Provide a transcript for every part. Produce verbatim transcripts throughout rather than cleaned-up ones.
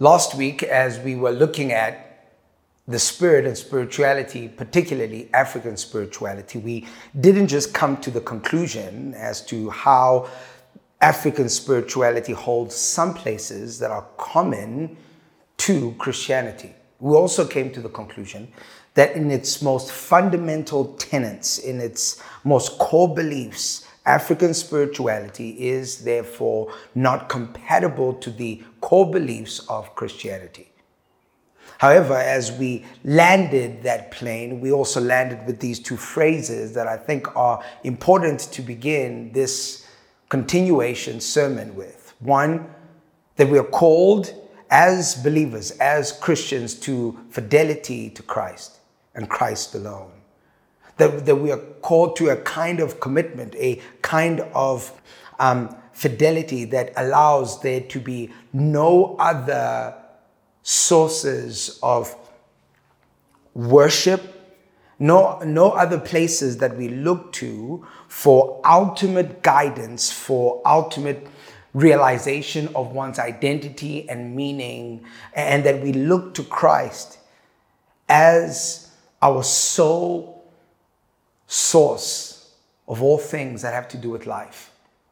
Last week, as we were looking at the spirit and spirituality, particularly African spirituality, we didn't just come to the conclusion as to how African spirituality holds some places that are common to Christianity. We also came to the conclusion that in its most fundamental tenets, in its most core beliefs, African spirituality is therefore not compatible to the core beliefs of Christianity. However, as we landed that plane, we also landed with these two phrases that I think are important to begin this continuation sermon with. One, that we are called as believers, as Christians, to fidelity to Christ and Christ alone. That, that we are called to a kind of commitment, a kind of um, fidelity that allows there to be no other sources of worship, no, no other places that we look to for ultimate guidance, for ultimate realization of one's identity and meaning, and that we look to Christ as our sole source of all things that have to do with life.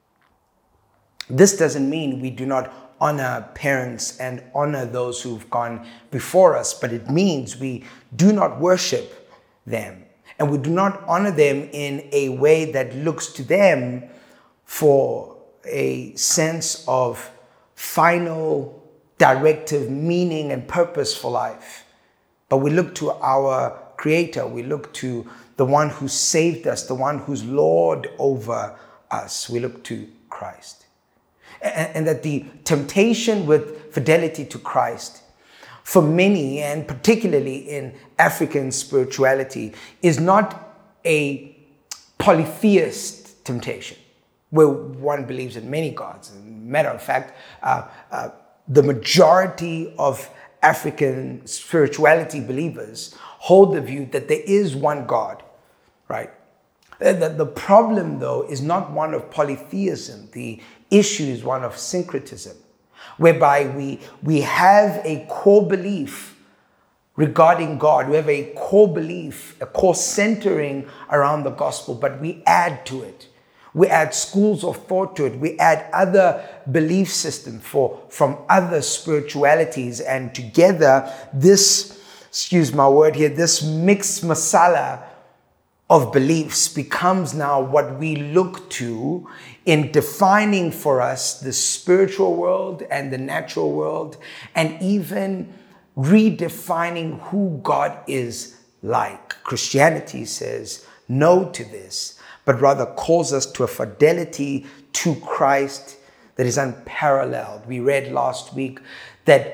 This doesn't mean we do not honor parents and honor those who've gone before us, but it means we do not worship them, and we do not honor them in a way that looks to them for a sense of final directive meaning and purpose for life. But we look to our Creator, we look to the one who saved us, the one who's Lord over us. We look to Christ. And, and that the temptation with fidelity to Christ, for many, and particularly in African spirituality, is not a polytheist temptation, where one believes in many gods. As a matter of fact, uh, uh, the majority of African spirituality believers hold the view that there is one God, right? The, the problem, though, is not one of polytheism. The issue is one of syncretism, whereby we, we have a core belief regarding God. We have a core belief, a core centering around the gospel, but we add to it. We add schools of thought to it. We add other belief systems for, from other spiritualities. And together, this, excuse my word here, this mixed masala of beliefs becomes now what we look to in defining for us the spiritual world and the natural world, and even redefining who God is like. Christianity says no to this, but rather calls us to a fidelity to Christ that is unparalleled. We read last week that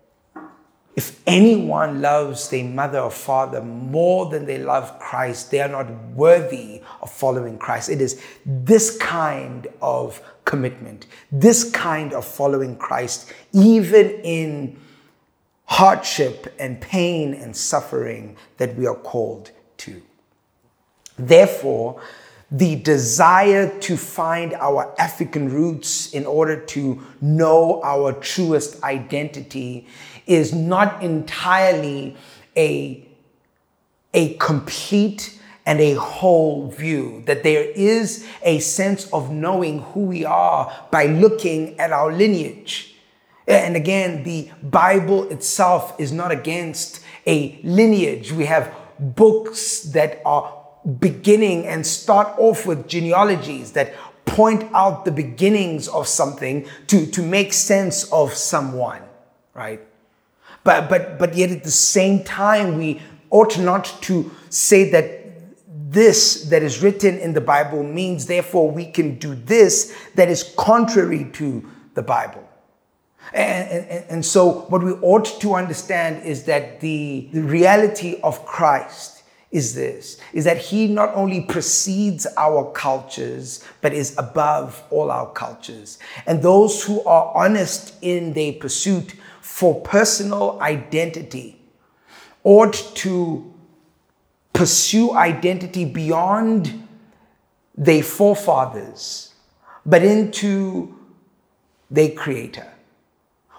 if anyone loves their mother or father more than they love Christ, they are not worthy of following Christ. It is this kind of commitment, this kind of following Christ, even in hardship and pain and suffering, that we are called to. Therefore, the desire to find our African roots in order to know our truest identity is not entirely a, a complete and a whole view. That there is a sense of knowing who we are by looking at our lineage. And again, the Bible itself is not against a lineage. We have books that are beginning and start off with genealogies that point out the beginnings of something to, to make sense of someone, right? But, but, but yet at the same time, we ought not to say that this that is written in the Bible means therefore we can do this that is contrary to the Bible. And, and, and so what we ought to understand is that the, the reality of Christ is this, is that he not only precedes our cultures, but is above all our cultures. And those who are honest in their pursuit for personal identity ought to pursue identity beyond their forefathers, but into their Creator,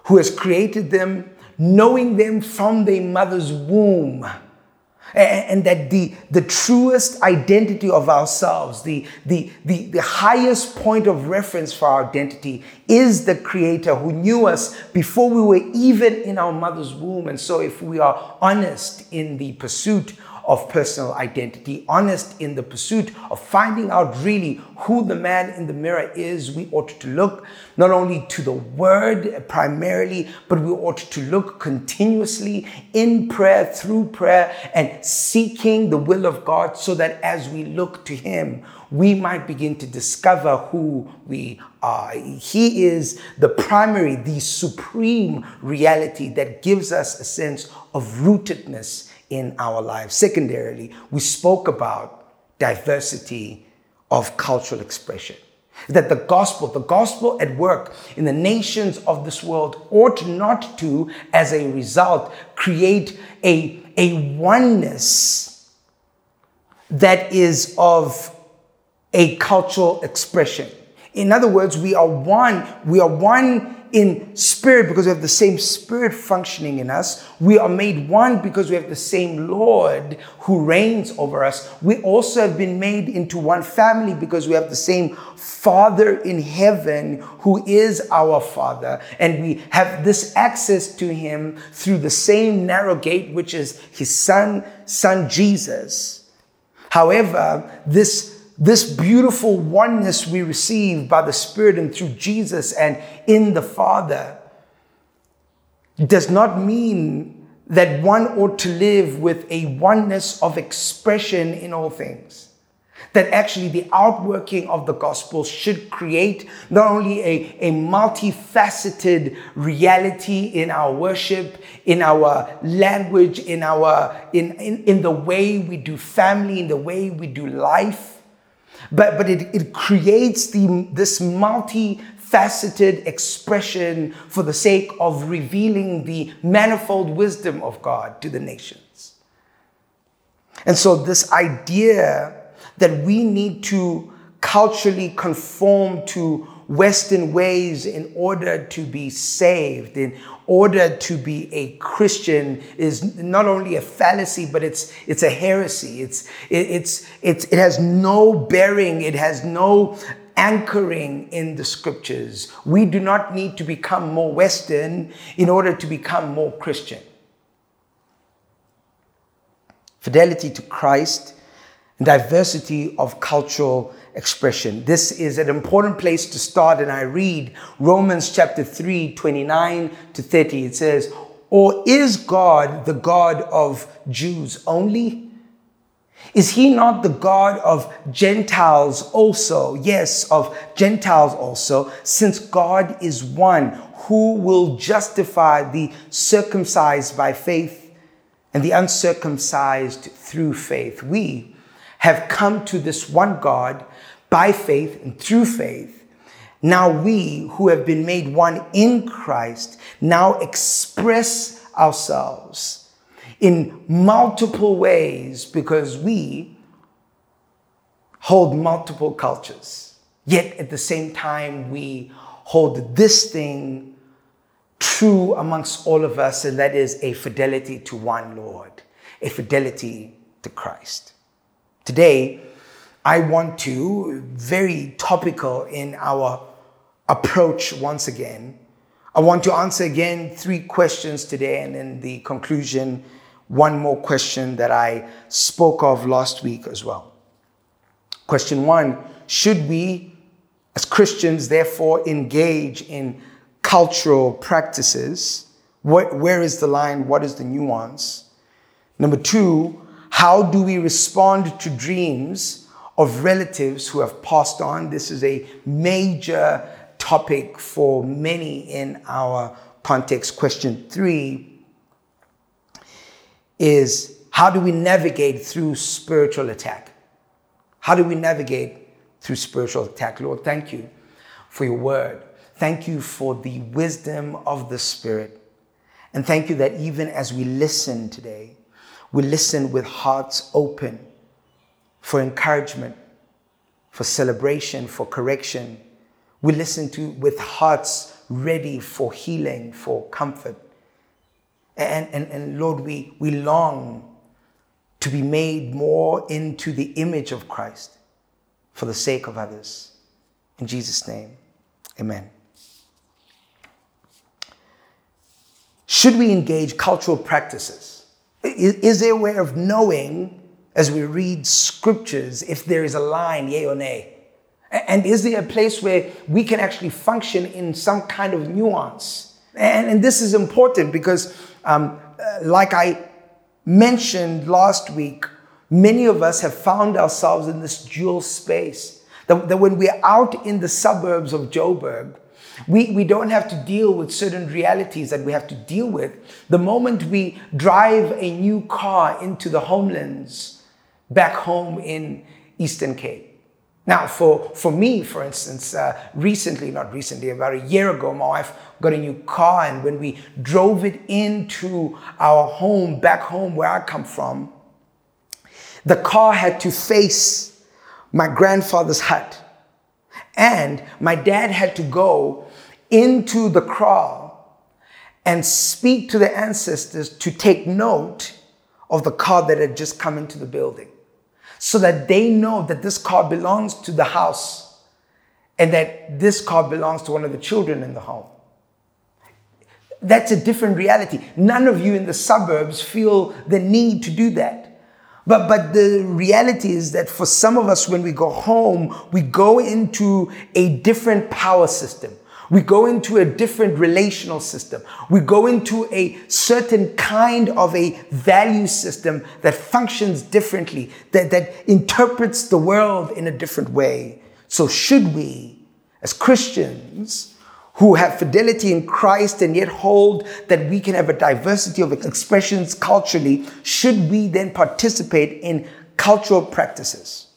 who has created them, knowing them from their mother's womb. And that the, the truest identity of ourselves, the, the, the, the highest point of reference for our identity is the Creator who knew us before we were even in our mother's womb. And so if we are honest in the pursuit of personal identity, honest in the pursuit of finding out really who the man in the mirror is, we ought to look not only to the Word primarily, but we ought to look continuously in prayer, through prayer, and seeking the will of God, so that as we look to Him, we might begin to discover who we are. He is the primary, the supreme reality that gives us a sense of rootedness in our lives. Secondarily, we spoke about diversity of cultural expression. That the gospel, the gospel at work in the nations of this world ought not to, as a result, create a, a oneness that is of a cultural expression. In other words, we are one, we are one in spirit because we have the same Spirit functioning in us. We are made one because we have the same Lord who reigns over us. We also have been made into one family because we have the same Father in heaven who is our Father. And we have this access to Him through the same narrow gate, which is His Son, Son Jesus. However, this This beautiful oneness we receive by the Spirit and through Jesus and in the Father does not mean that one ought to live with a oneness of expression in all things. That actually the outworking of the gospel should create not only a, a multifaceted reality in our worship, in our language, in, our, in, in, in the way we do family, in the way we do life, But, but it, it creates the, this multifaceted expression for the sake of revealing the manifold wisdom of God to the nations. And so this idea that we need to culturally conform to Western ways in order to be saved, in order to be a Christian, is not only a fallacy, but it's it's a heresy. It's it, it's it's it has no bearing. It has no anchoring in the Scriptures. We do not need to become more Western in order to become more Christian. Fidelity to Christ and diversity of cultural expression. This is an important place to start, and I read Romans chapter three, twenty-nine to thirty. It says, "Or is God the God of Jews only? Is He not the God of Gentiles also? Yes, of Gentiles also, since God is one, who will justify the circumcised by faith and the uncircumcised through faith." We have come to this one God by faith and through faith. Now we who have been made one in Christ now express ourselves in multiple ways because we hold multiple cultures. Yet at the same time, we hold this thing true amongst all of us, and that is a fidelity to one Lord, a fidelity to Christ. Today, I want to, very topical in our approach once again, I want to answer again three questions today, and in the conclusion, one more question that I spoke of last week as well. Question one, should we as Christians therefore engage in cultural practices? What, where is the line? What is the nuance? Number two, how do we respond to dreams of relatives who have passed on? This is a major topic for many in our context. Question three is, how do we navigate through spiritual attack? How do we navigate through spiritual attack? Lord, thank you for your word. Thank you for the wisdom of the Spirit. And thank you that even as we listen today, we listen with hearts open for encouragement, for celebration, for correction. We listen to with hearts ready for healing, for comfort. And, and, and Lord, we, we long to be made more into the image of Christ for the sake of others. In Jesus' name, amen. Should we engage cultural practices? Is, is there a way of knowing as we read scriptures if there is a line, yay or nay? And is there a place where we can actually function in some kind of nuance? And, and this is important because, um, uh, like I mentioned last week, many of us have found ourselves in this dual space. That, that when we're out in the suburbs of Joburg, we, we don't have to deal with certain realities that we have to deal with. The moment we drive a new car into the homelands back home in Eastern Cape. Now, for, for me, for instance, uh, recently, not recently, about a year ago, my wife got a new car, and when we drove it into our home, back home where I come from, the car had to face my grandfather's hut. And my dad had to go into the kraal and speak to the ancestors to take note of the car that had just come into the building, so that they know that this car belongs to the house and that this car belongs to one of the children in the home. That's a different reality. None of you in the suburbs feel the need to do that. But, but the reality is that for some of us, when we go home, we go into a different power system. We go into a different relational system. We go into a certain kind of a value system that functions differently, that, that interprets the world in a different way. So should we, as Christians who have fidelity in Christ and yet hold that we can have a diversity of expressions culturally, should we then participate in cultural practices?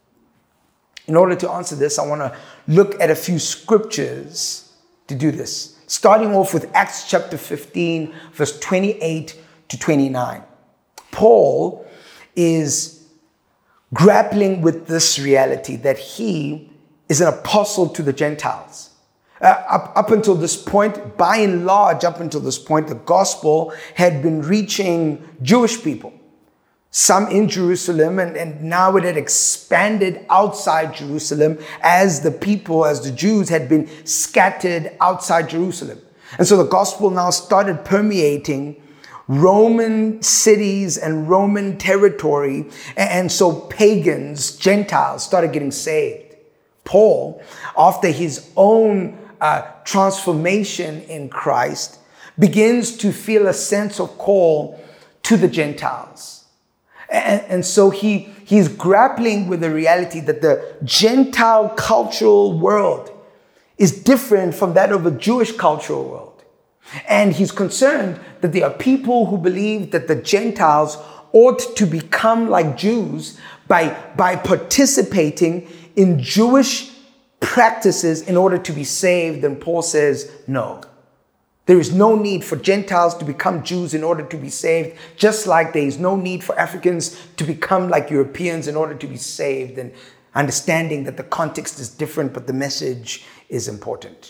In order to answer this, I want to look at a few scriptures to do this. Starting off with Acts chapter fifteen, verse twenty-eight to twenty-nine. Paul is grappling with this reality that he is an apostle to the Gentiles. Uh, up, up until this point, by and large, up until this point, the gospel had been reaching Jewish people. Some in Jerusalem, and, and now it had expanded outside Jerusalem as the people, as the Jews had been scattered outside Jerusalem. And so the gospel now started permeating Roman cities and Roman territory. And so pagans, Gentiles, started getting saved. Paul, after his own uh, transformation in Christ, begins to feel a sense of call to the Gentiles. And, and so he, he's grappling with the reality that the Gentile cultural world is different from that of a Jewish cultural world. And he's concerned that there are people who believe that the Gentiles ought to become like Jews by, by participating in Jewish practices in order to be saved. And Paul says, no. There is no need for Gentiles to become Jews in order to be saved, just like there is no need for Africans to become like Europeans in order to be saved, and understanding that the context is different, but the message is important.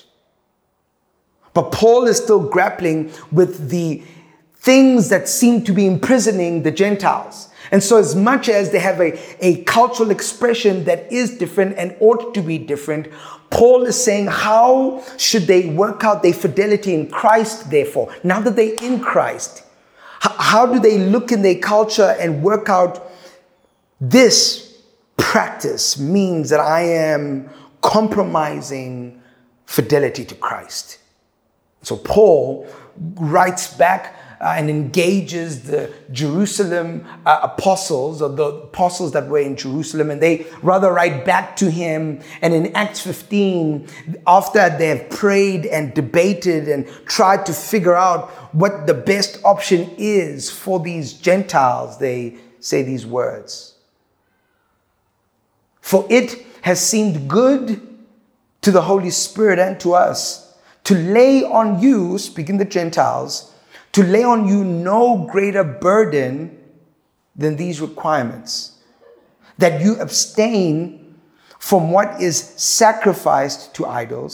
But Paul is still grappling with the things that seem to be imprisoning the Gentiles. And so as much as they have a, a cultural expression that is different and ought to be different, Paul is saying, how should they work out their fidelity in Christ, therefore? Now that they're in Christ, how do they look in their culture and work out this practice means that I am compromising fidelity to Christ? So Paul writes back uh, and engages the Jerusalem uh, apostles, or the apostles that were in Jerusalem, and they rather write back to him. And in Acts fifteen, after they have prayed and debated and tried to figure out what the best option is for these Gentiles, they say these words. For it has seemed good to the Holy Spirit and to us to lay on you, speaking the Gentiles, to lay on you no greater burden than these requirements, that you abstain from what is sacrificed to idols,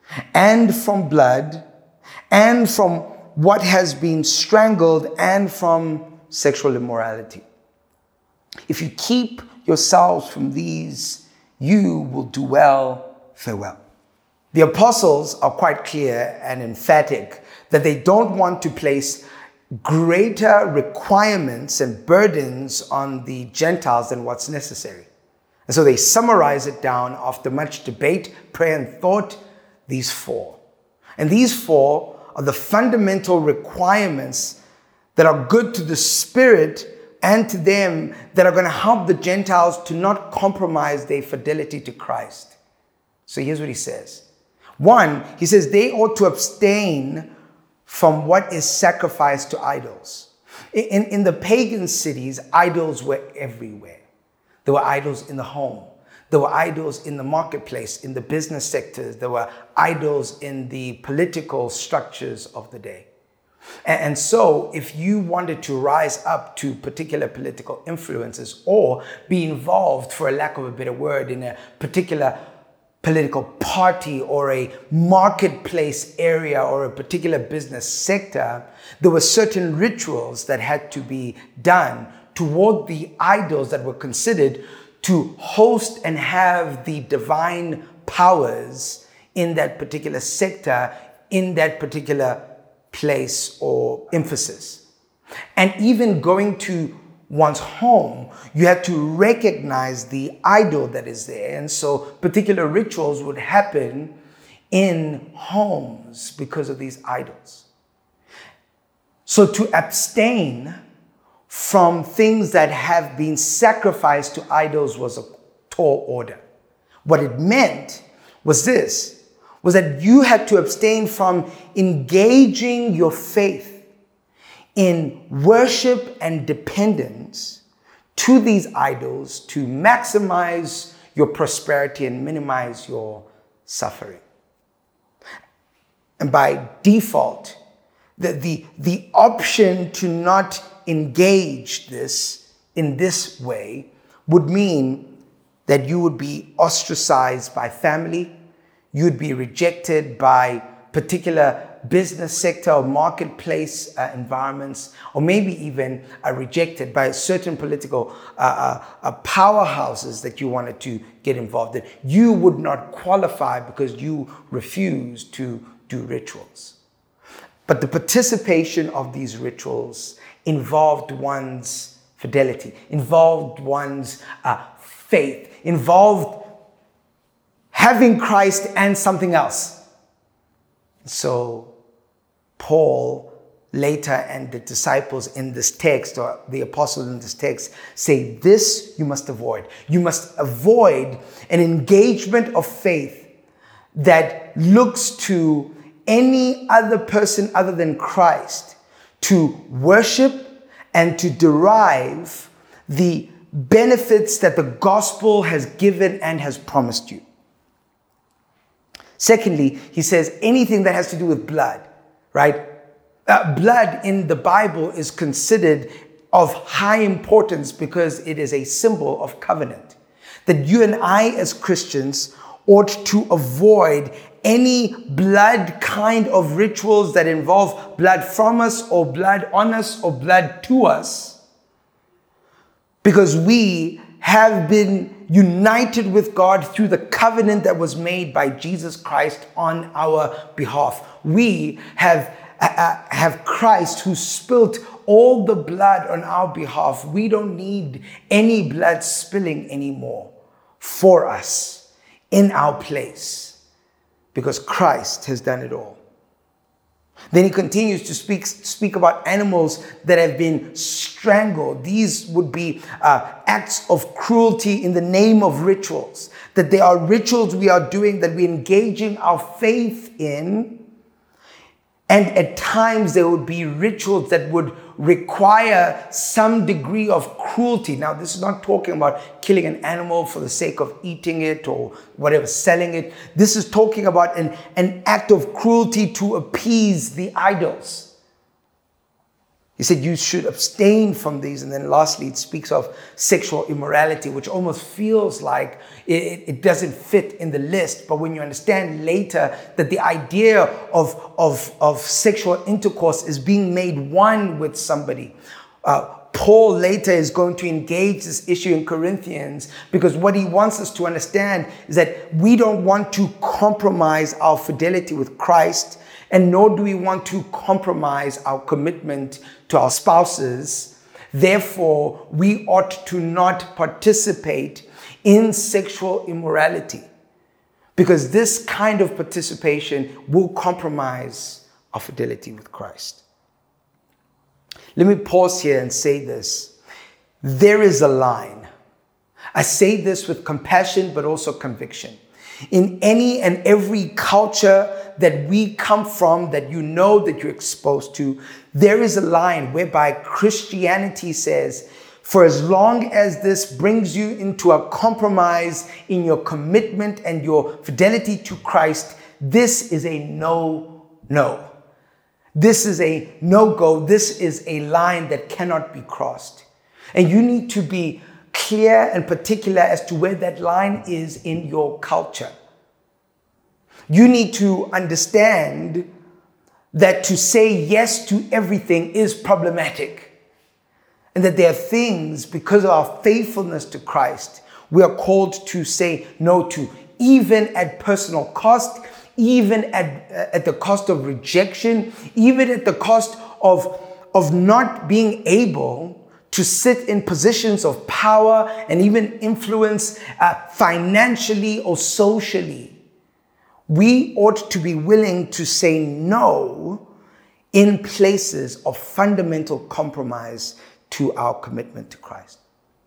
and from blood, and from what has been strangled, and from sexual immorality. If you keep yourselves from these, you will do well. Farewell. The apostles are quite clear and emphatic that they don't want to place greater requirements and burdens on the Gentiles than what's necessary. And so they summarize it down after much debate, prayer, and thought, these four. And these four are the fundamental requirements that are good to the Spirit and to them, that are going to help the Gentiles to not compromise their fidelity to Christ. So here's what he says. One, he says they ought to abstain from what is sacrificed to idols. In, in the pagan cities, idols were everywhere. There were idols in the home. There were idols in the marketplace, in the business sectors. There were idols in the political structures of the day. And, and so if you wanted to rise up to particular political influences or be involved, for a lack of a better word, in a particular political party or a marketplace area or a particular business sector, there were certain rituals that had to be done toward the idols that were considered to host and have the divine powers in that particular sector, in that particular place or emphasis. And even going to one's home, you had to recognize the idol that is there. And so particular rituals would happen in homes because of these idols. So to abstain from things that have been sacrificed to idols was a tall order. What it meant was this, was that you had to abstain from engaging your faith in worship and dependence to these idols to maximize your prosperity and minimize your suffering. And by default, the, the, the option to not engage this in this way would mean that you would be ostracized by family, you would be rejected by particular business sector or marketplace uh, environments, or maybe even uh, rejected by certain political uh, uh, uh, powerhouses that you wanted to get involved in. You would not qualify because you refused to do rituals. But the participation of these rituals involved one's fidelity, involved one's uh, faith, involved having Christ and something else. So Paul later and the disciples in this text, or the apostles in this text, say this you must avoid. You must avoid an engagement of faith that looks to any other person other than Christ to worship and to derive the benefits that the gospel has given and has promised you. Secondly, he says anything that has to do with blood, right? Uh, blood in the Bible is considered of high importance because it is a symbol of covenant. That you and I as Christians ought to avoid any blood kind of rituals that involve blood from us or blood on us or blood to us, because we have been united with God through the covenant that was made by Jesus Christ on our behalf. We have, uh, have Christ who spilt all the blood on our behalf. We don't need any blood spilling anymore for us in our place, because Christ has done it all. Then he continues to speak, speak about animals that have been strangled. These would be uh, acts of cruelty in the name of rituals. That they are rituals we are doing, that we're engaging our faith in. And at times there would be rituals that would require some degree of cruelty. Now, this is not talking about killing an animal for the sake of eating it or whatever, selling it. This is talking about an, an act of cruelty to appease the idols. He said you should abstain from these. And then lastly, it speaks of sexual immorality, which almost feels like it, it doesn't fit in the list. But when you understand later that the idea of, of, of sexual intercourse is being made one with somebody, uh, Paul later is going to engage this issue in Corinthians, because what he wants us to understand is that we don't want to compromise our fidelity with Christ, and nor do we want to compromise our commitment to our spouses. Therefore, we ought to not participate in sexual immorality, because this kind of participation will compromise our fidelity with Christ. Let me pause here and say this. There is a line. I say this with compassion, but also conviction. In any and every culture that we come from, that you know, that you're exposed to, there is a line whereby Christianity says, for as long as this brings you into a compromise in your commitment and your fidelity to Christ, this is a no-no. This is a no-go. This is a line that cannot be crossed. And you need to be clear and particular as to where that line is in your culture. You need to understand that to say yes to everything is problematic, and that there are things, because of our faithfulness to Christ, we are called to say no to, even at personal cost, even at, at the cost of rejection, even at the cost of, of not being able to sit in positions of power and even influence uh, financially or socially. We ought to be willing to say no in places of fundamental compromise to our commitment to Christ.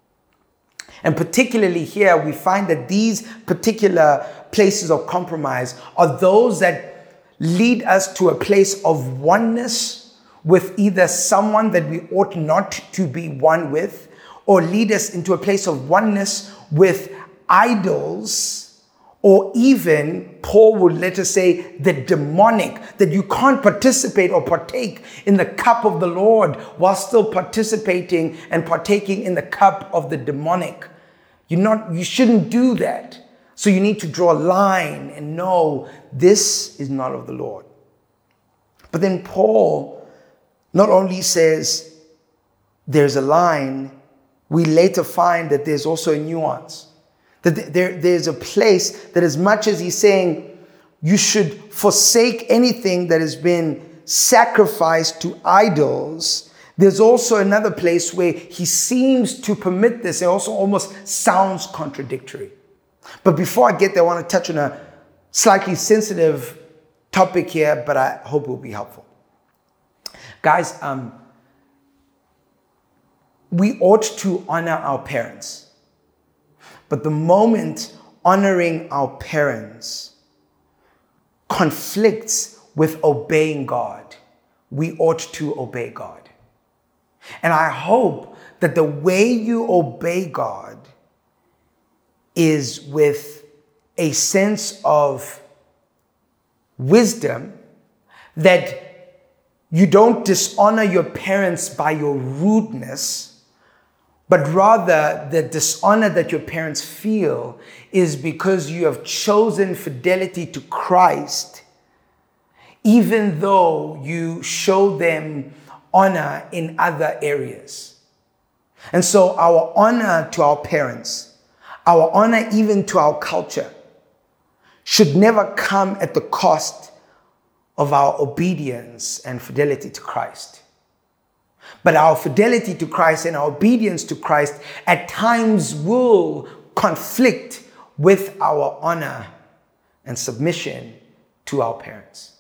And particularly here, we find that these particular places of compromise are those that lead us to a place of oneness with either someone that we ought not to be one with, or lead us into a place of oneness with idols, or even, Paul would let us say, the demonic, that you can't participate or partake in the cup of the Lord while still participating and partaking in the cup of the demonic. You're not, you shouldn't do that. So you need to draw a line and know this is not of the Lord. But then Paul not only says there's a line, we later find that there's also a nuance. That there, there's a place that, as much as he's saying you should forsake anything that has been sacrificed to idols, there's also another place where he seems to permit this. It also almost sounds contradictory. But before I get there, I want to touch on a slightly sensitive topic here, but I hope it will be helpful. Guys, um, we ought to honor our parents. But the moment honoring our parents conflicts with obeying God, we ought to obey God. And I hope that the way you obey God is with a sense of wisdom, that you don't dishonor your parents by your rudeness, but rather the dishonor that your parents feel is because you have chosen fidelity to Christ, even though you show them honor in other areas. And so our honor to our parents, our honor even to our culture, should never come at the cost of our obedience and fidelity to Christ. But our fidelity to Christ and our obedience to Christ at times will conflict with our honor and submission to our parents.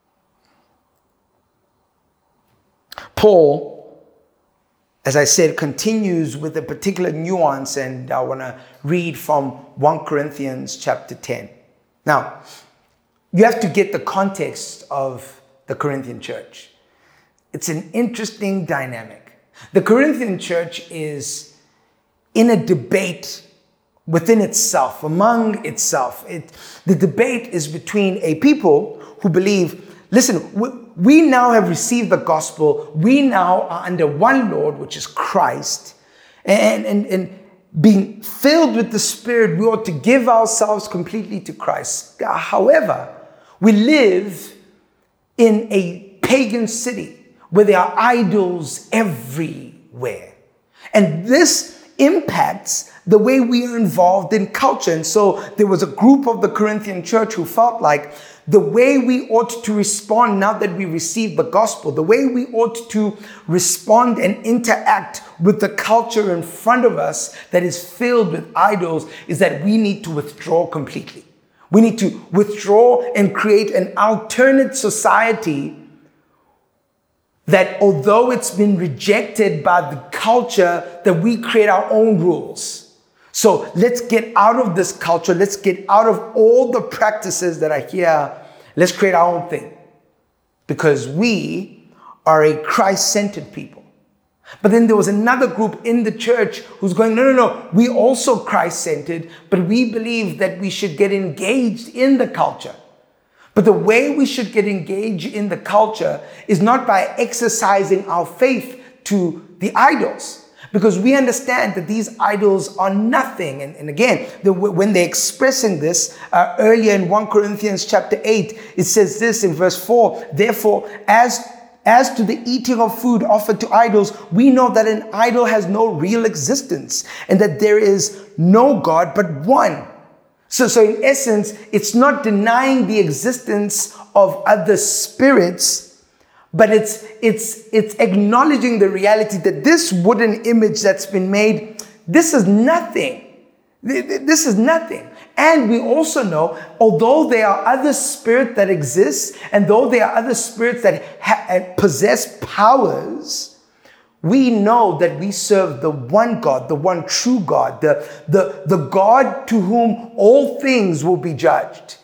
Paul, as I said, continues with a particular nuance, and I want to read from First Corinthians chapter ten. Now, you have to get the context of the Corinthian church. It's an interesting dynamic. The Corinthian church is in a debate within itself, among itself. It, the debate is between a people who believe, listen, we, we now have received the gospel. We now are under one Lord, which is Christ. And, and, and being filled with the Spirit, we ought to give ourselves completely to Christ. However, we live in a pagan city where there are idols everywhere. And this impacts the way we are involved in culture. And so there was a group of the Corinthian church who felt like the way we ought to respond now that we received the gospel, the way we ought to respond and interact with the culture in front of us that is filled with idols, is that we need to withdraw completely. We need to withdraw and create an alternate society that, although it's been rejected by the culture, that we create our own rules. So let's get out of this culture. Let's get out of all the practices that are here. Let's create our own thing, because we are a Christ-centered people. But then there was another group in the church who's going, no, no, no, we also Christ-centered, but we believe that we should get engaged in the culture. But the way we should get engaged in the culture is not by exercising our faith to the idols. Because we understand that these idols are nothing. And, and again, the, when they're expressing this uh, earlier in First Corinthians chapter eight, it says this in verse four, therefore, as, as to the eating of food offered to idols, we know that an idol has no real existence and that there is no God but one. So, so in essence, it's not denying the existence of other spirits, but it's, it's, it's acknowledging the reality that this wooden image that's been made, this is nothing. This is nothing. And we also know, although there are other spirits that exist, and though there are other spirits that ha- possess powers, we know that we serve the one God, the one true God, the, the, the God to whom all things will be judged.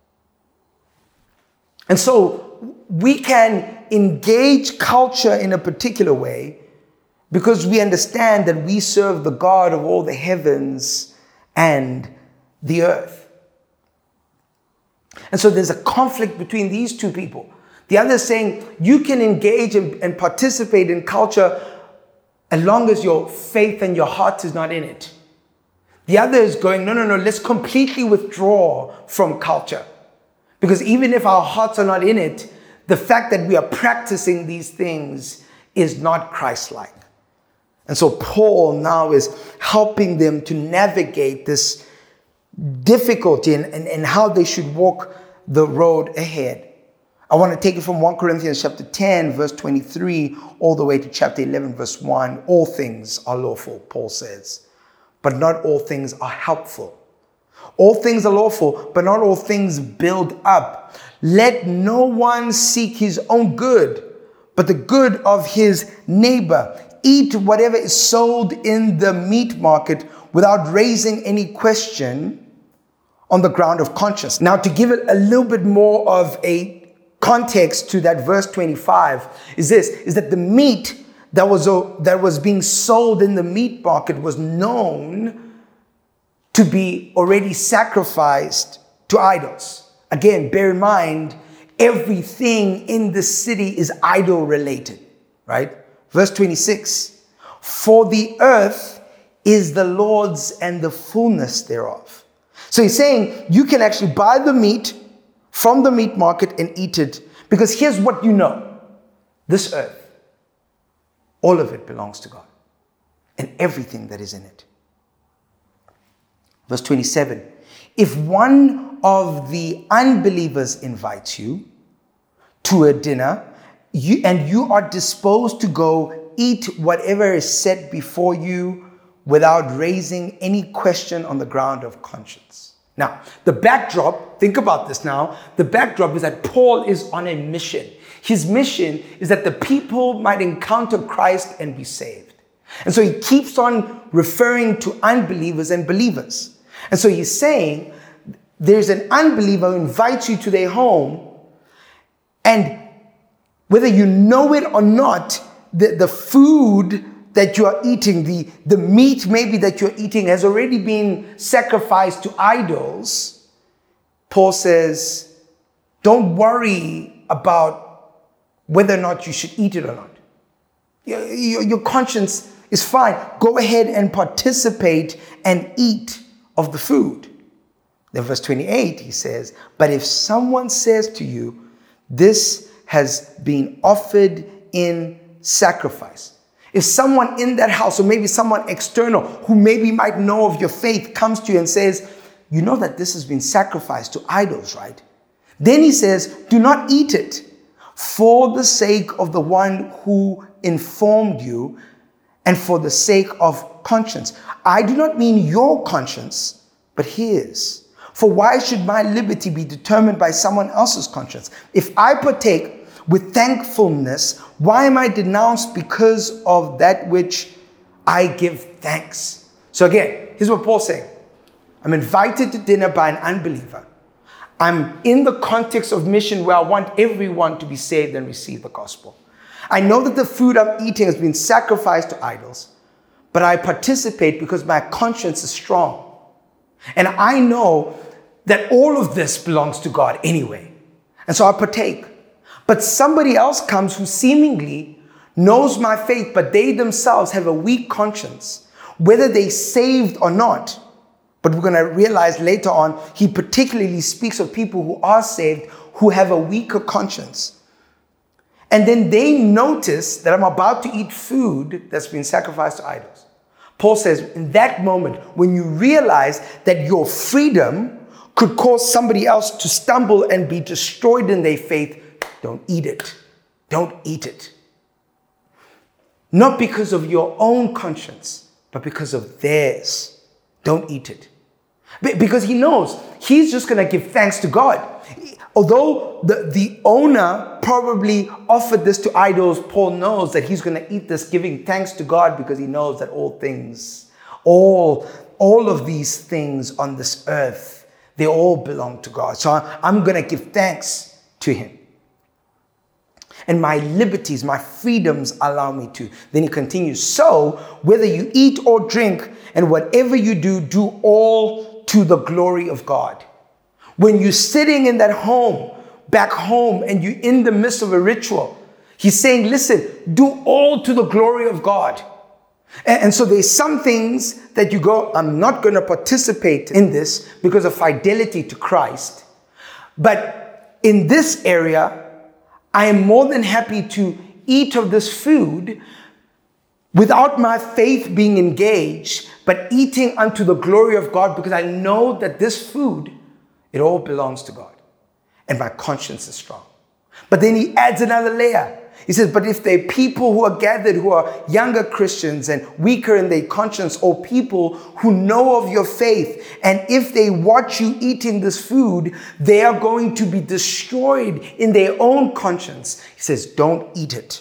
And so we can engage culture in a particular way because we understand that we serve the God of all the heavens and the earth. And so there's a conflict between these two people. The other is saying you can engage and, and participate in culture as long as your faith and your heart is not in it. The other is going, no, no, no, let's completely withdraw from culture. Because even if our hearts are not in it, the fact that we are practicing these things is not Christ-like. And so Paul now is helping them to navigate this difficulty and, and, and how they should walk the road ahead. I want to take it from First Corinthians chapter ten, verse twenty-three, all the way to chapter eleven, verse one. All things are lawful, Paul says, but not all things are helpful. All things are lawful, but not all things build up. Let no one seek his own good, but the good of his neighbor. Eat whatever is sold in the meat market without raising any question on the ground of conscience. Now, to give it a little bit more of a context to that verse twenty-five is this, is that the meat that was, uh, that was being sold in the meat market was known to be already sacrificed to idols. Again, bear in mind, everything in the city is idol related, right? Verse twenty-six, for the earth is the Lord's and the fullness thereof. So he's saying you can actually buy the meat from the meat market and eat it, because here's what you know. This earth, all of it belongs to God and everything that is in it. Verse twenty-seven, if one of the unbelievers invites you to a dinner you, and you are disposed to go, eat whatever is set before you without raising any question on the ground of conscience. Now, the backdrop, think about this now, the backdrop is that Paul is on a mission. His mission is that the people might encounter Christ and be saved. And so he keeps on referring to unbelievers and believers. And so he's saying, there's an unbeliever who invites you to their home, and whether you know it or not, the, the food that you are eating, the, the meat maybe that you're eating has already been sacrificed to idols. Paul says, don't worry about whether or not you should eat it or not. Your, your, your conscience is fine. Go ahead and participate and eat of the food. Then verse twenty-eight, he says, but if someone says to you, this has been offered in sacrifice. If someone in that house, or maybe someone external who maybe might know of your faith, comes to you and says, you know that this has been sacrificed to idols, right? Then he says, do not eat it for the sake of the one who informed you and for the sake of conscience. I do not mean your conscience, but his. For why should my liberty be determined by someone else's conscience? If I partake with thankfulness, why am I denounced because of that which I give thanks? So again, here's what Paul's saying. I'm invited to dinner by an unbeliever. I'm in the context of mission where I want everyone to be saved and receive the gospel. I know that the food I'm eating has been sacrificed to idols, but I participate because my conscience is strong. And I know that all of this belongs to God anyway. And so I partake. But somebody else comes who seemingly knows my faith, but they themselves have a weak conscience, whether they saved or not. But we're going to realize later on, he particularly speaks of people who are saved, who have a weaker conscience. And then they notice that I'm about to eat food that's been sacrificed to idols. Paul says, in that moment, when you realize that your freedom could cause somebody else to stumble and be destroyed in their faith, don't eat it. Don't eat it. Not because of your own conscience, but because of theirs. Don't eat it. Because he knows he's just going to give thanks to God. Although the, the owner probably offered this to idols, Paul knows that he's going to eat this giving thanks to God because he knows that all things, all, all of these things on this earth, they all belong to God. So I'm going to give thanks to him. And my liberties, my freedoms allow me to. Then he continues, so whether you eat or drink and whatever you do, do all to the glory of God. When you're sitting in that home, back home, and you're in the midst of a ritual, he's saying, listen, do all to the glory of God. And, and so there's some things that you go, I'm not going to participate in this because of fidelity to Christ. But in this area, I am more than happy to eat of this food without my faith being engaged, but eating unto the glory of God because I know that this food, it all belongs to God. And my conscience is strong. But then he adds another layer. He says, but if there are people who are gathered who are younger Christians and weaker in their conscience, or people who know of your faith, and if they watch you eating this food, they are going to be destroyed in their own conscience. He says, don't eat it.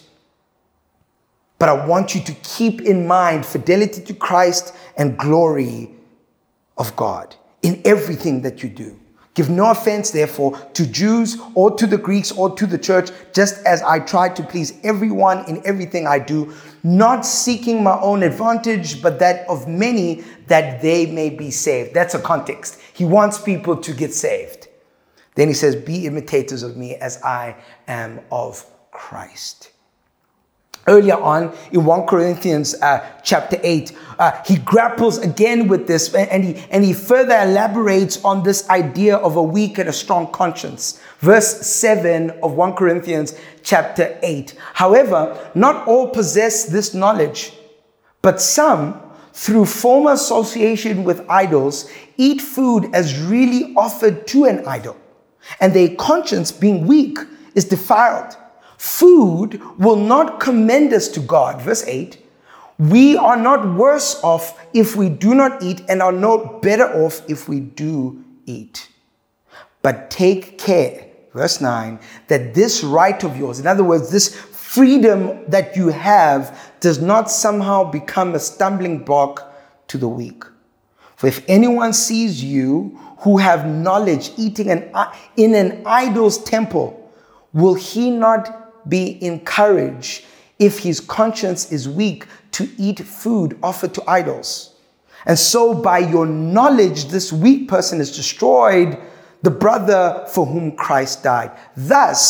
But I want you to keep in mind fidelity to Christ and glory of God in everything that you do. Give no offense, therefore, to Jews or to the Greeks or to the church, just as I try to please everyone in everything I do, not seeking my own advantage, but that of many, that they may be saved. That's a context. He wants people to get saved. Then he says, be imitators of me as I am of Christ. Earlier on in First Corinthians uh, chapter eight, uh, he grapples again with this, and he, and he further elaborates on this idea of a weak and a strong conscience. Verse seven of First Corinthians chapter eight. However, not all possess this knowledge, but some, through former association with idols, eat food as really offered to an idol, and their conscience, being weak, is defiled. Food will not commend us to God. Verse eight, we are not worse off if we do not eat, and are not better off if we do eat. But take care, verse nine, that this right of yours, in other words, this freedom that you have, does not somehow become a stumbling block to the weak. For if anyone sees you who have knowledge eating an, in an idol's temple, will he not be encouraged if his conscience is weak to eat food offered to idols? And so by your knowledge, this weak person is destroyed, the brother for whom Christ died. Thus,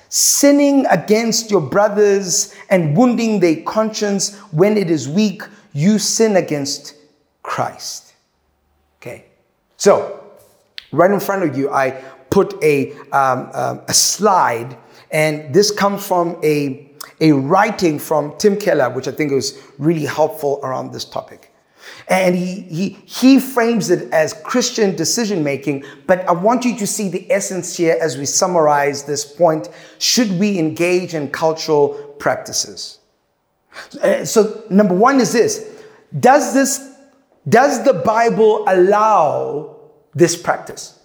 sinning against your brothers and wounding their conscience when it is weak, you sin against Christ. Okay. So, right in front of you, I put a, um, um, a slide, and this comes from a, a writing from Tim Keller, which I think was really helpful around this topic. And he, he, he frames it as Christian decision-making, but I want you to see the essence here as we summarize this point. Should we engage in cultural practices? Uh, so number one is this. Does this, does the Bible allow this practice?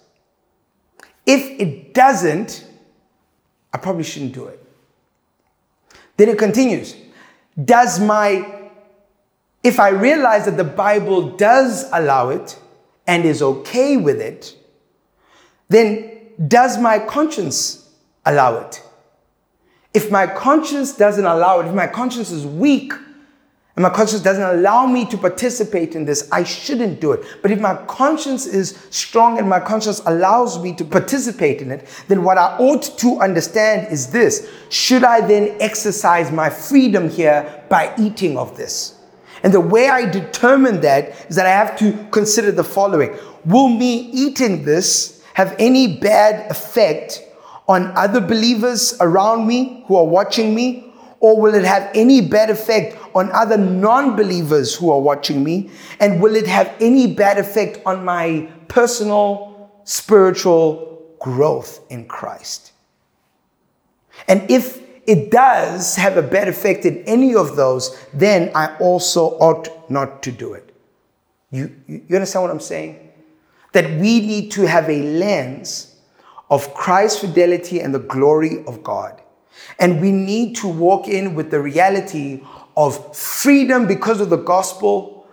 If it doesn't, I probably shouldn't do it. Then it continues. Does my If I realize that the Bible does allow it and is okay with it, then does my conscience allow it? If my conscience doesn't allow it, if my conscience is weak, and my conscience doesn't allow me to participate in this, I shouldn't do it. But if my conscience is strong and my conscience allows me to participate in it, then what I ought to understand is this. Should I then exercise my freedom here by eating of this? And the way I determine that is that I have to consider the following. Will me eating this have any bad effect on other believers around me who are watching me? Or will it have any bad effect on other non-believers who are watching me? And will it have any bad effect on my personal spiritual growth in Christ? And if it does have a bad effect in any of those, then I also ought not to do it. You, you, you understand what I'm saying? That we need to have a lens of Christ's fidelity and the glory of God. And we need to walk in with the reality of freedom because of the gospel,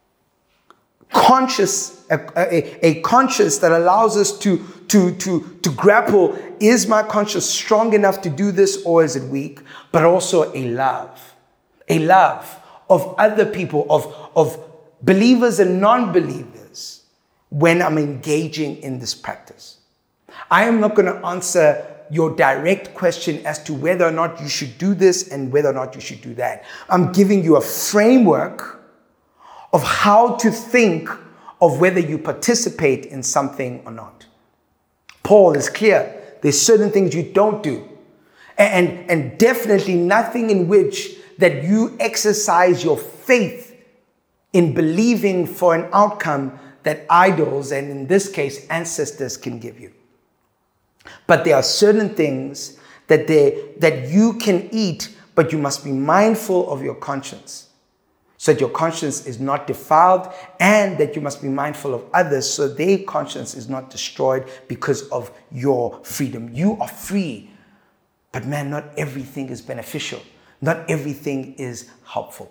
conscious, a, a, a conscience that allows us to, to, to, to grapple, is my conscience strong enough to do this or is it weak? But also a love, a love of other people, of, of believers and non-believers when I'm engaging in this practice. I am not going to answer your direct question as to whether or not you should do this and whether or not you should do that. I'm giving you a framework of how to think of whether you participate in something or not. Paul is clear. There's certain things you don't do. And, and definitely nothing in which that you exercise your faith in believing for an outcome that idols, and in this case, ancestors, can give you. But there are certain things that, they, that you can eat, but you must be mindful of your conscience, so that your conscience is not defiled, and that you must be mindful of others so their conscience is not destroyed because of your freedom. You are free, but man, not everything is beneficial. Not everything is helpful.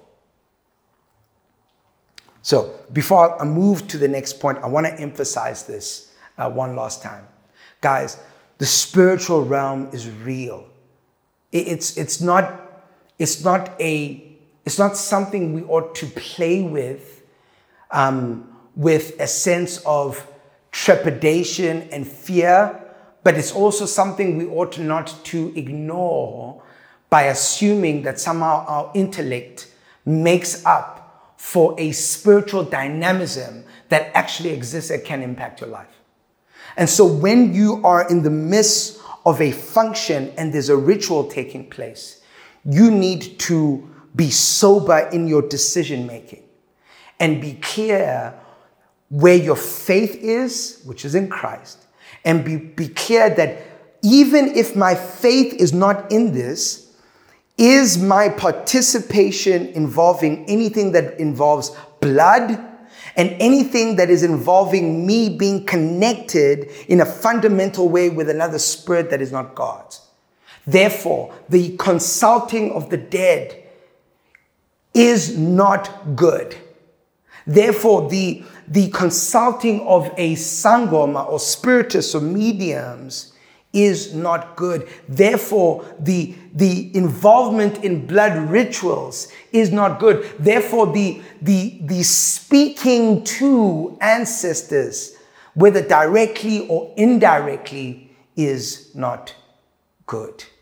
So before I move to the next point, I want to emphasize this uh, one last time. Guys, the spiritual realm is real. It's, it's not, it's not a, it's not something we ought to play with, um, with a sense of trepidation and fear, but it's also something we ought not to ignore by assuming that somehow our intellect makes up for a spiritual dynamism that actually exists and can impact your life. And so when you are in the midst of a function and there's a ritual taking place, you need to be sober in your decision making and be clear where your faith is, which is in Christ, and be, be clear that even if my faith is not in this, is my participation involving anything that involves blood and anything that is involving me being connected in a fundamental way with another spirit that is not God's. Therefore, the consulting of the dead is not good. Therefore, the, the consulting of a sangoma or spiritists or mediums is not good. Therefore, the, the involvement in blood rituals is not good. Therefore, the, the, the speaking to ancestors, whether directly or indirectly, is not good.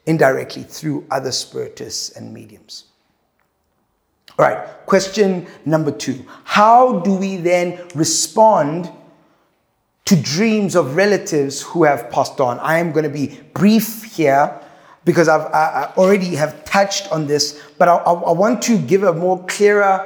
indirectly through other spiritists and mediums. All right, question number two. How do we then respond to dreams of relatives who have passed on? I am going to be brief here because I've, I, I already have touched on this, but I, I, I want to give a more clearer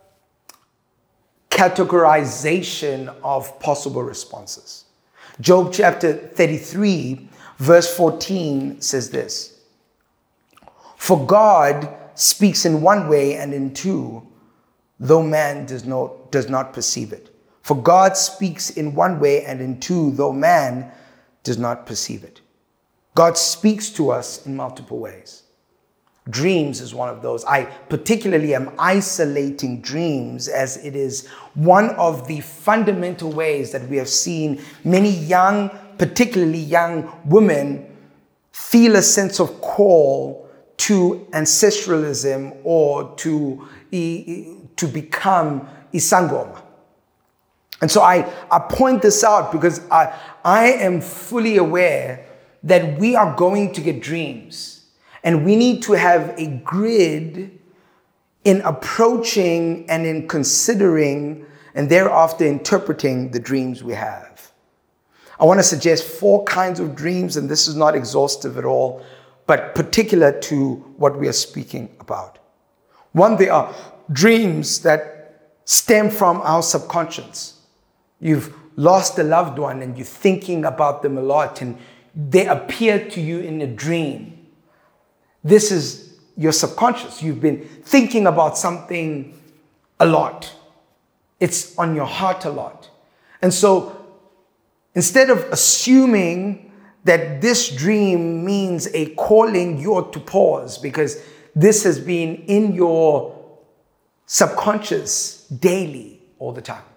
categorization of possible responses. Job chapter thirty-three, verse fourteen says this: "For God speaks in one way and in two, though man does not, does not perceive it. For God speaks in one way and in two, though man does not perceive it." God speaks to us in multiple ways. Dreams is one of those. I particularly am isolating dreams as it is one of the fundamental ways that we have seen many young, particularly young women, feel a sense of call to ancestralism or to, to become isangoma. And so I, I point this out because I, I am fully aware that we are going to get dreams. And we need to have a grid in approaching and in considering and thereafter interpreting the dreams we have. I want to suggest four kinds of dreams, and this is not exhaustive at all, but particular to what we are speaking about. One, there are dreams that stem from our subconscious. You've lost a loved one and you're thinking about them a lot, and they appear to you in a dream. This is your subconscious. You've been thinking about something a lot. It's on your heart a lot. And so instead of assuming that this dream means a calling, you ought to pause because this has been in your subconscious daily all the time.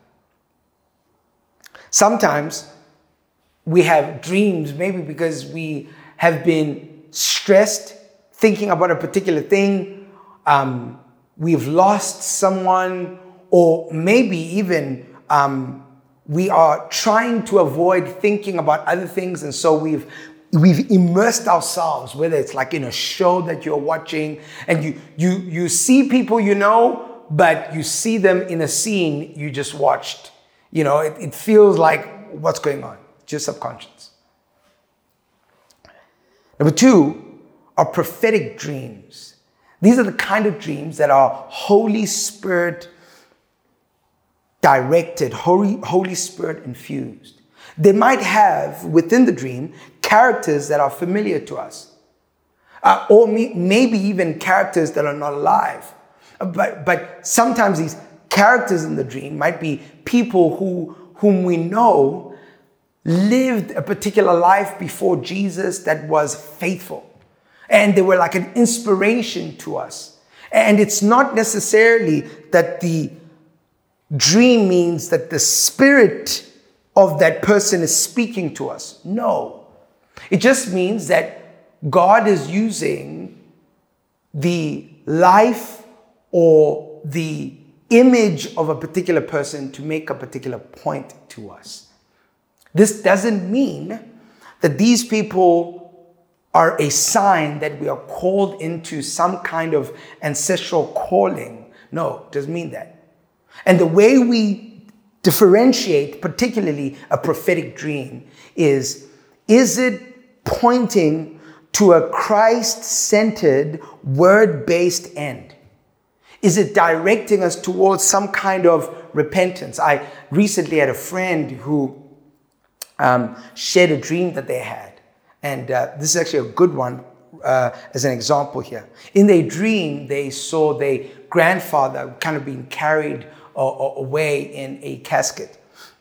Sometimes we have dreams maybe because we have been stressed thinking about a particular thing, um, we've lost someone, or maybe even um, we are trying to avoid thinking about other things, and so we've we've immersed ourselves, whether it's like in a show that you're watching, and you you you see people you know, but you see them in a scene you just watched. You know, it, it feels like what's going on, just subconscious. Number two are prophetic dreams. These are the kind of dreams that are Holy Spirit directed, Holy, Holy Spirit infused. They might have within the dream characters that are familiar to us, uh, or me, maybe even characters that are not alive. But, but sometimes these characters in the dream might be people who, whom we know lived a particular life before Jesus that was faithful. And they were like an inspiration to us. And it's not necessarily that the dream means that the spirit of that person is speaking to us. No. It just means that God is using the life or the image of a particular person to make a particular point to us. This doesn't mean that these people are a sign that we are called into some kind of ancestral calling. No, it doesn't mean that. And the way we differentiate, particularly a prophetic dream, is, is it pointing to a Christ-centered, word-based end? Is it directing us towards some kind of repentance? I recently had a friend who um, shared a dream that they had. And uh, this is actually a good one uh, as an example here. In their dream, they saw their grandfather kind of being carried uh, away in a casket.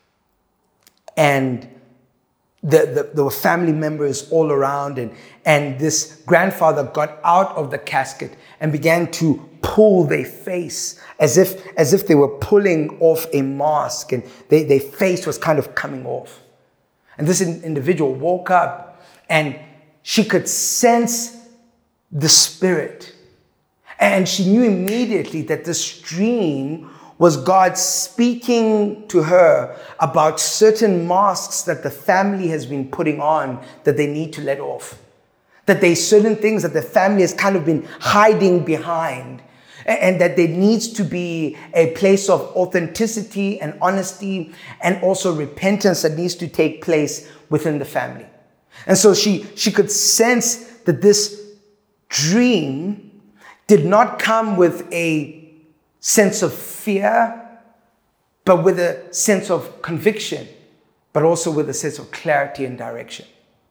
And the, the, there were family members all around. And, and this grandfather got out of the casket and began to pull their face as if, as if they were pulling off a mask. And they, their face was kind of coming off. And this individual woke up and she could sense the spirit. And she knew immediately that this dream was God speaking to her about certain masks that the family has been putting on that they need to let off. that there's certain things that the family has kind of been hiding behind, and that there needs to be a place of authenticity and honesty and also repentance that needs to take place within the family. And so she, she could sense that this dream did not come with a sense of fear, but with a sense of conviction, but also with a sense of clarity and direction.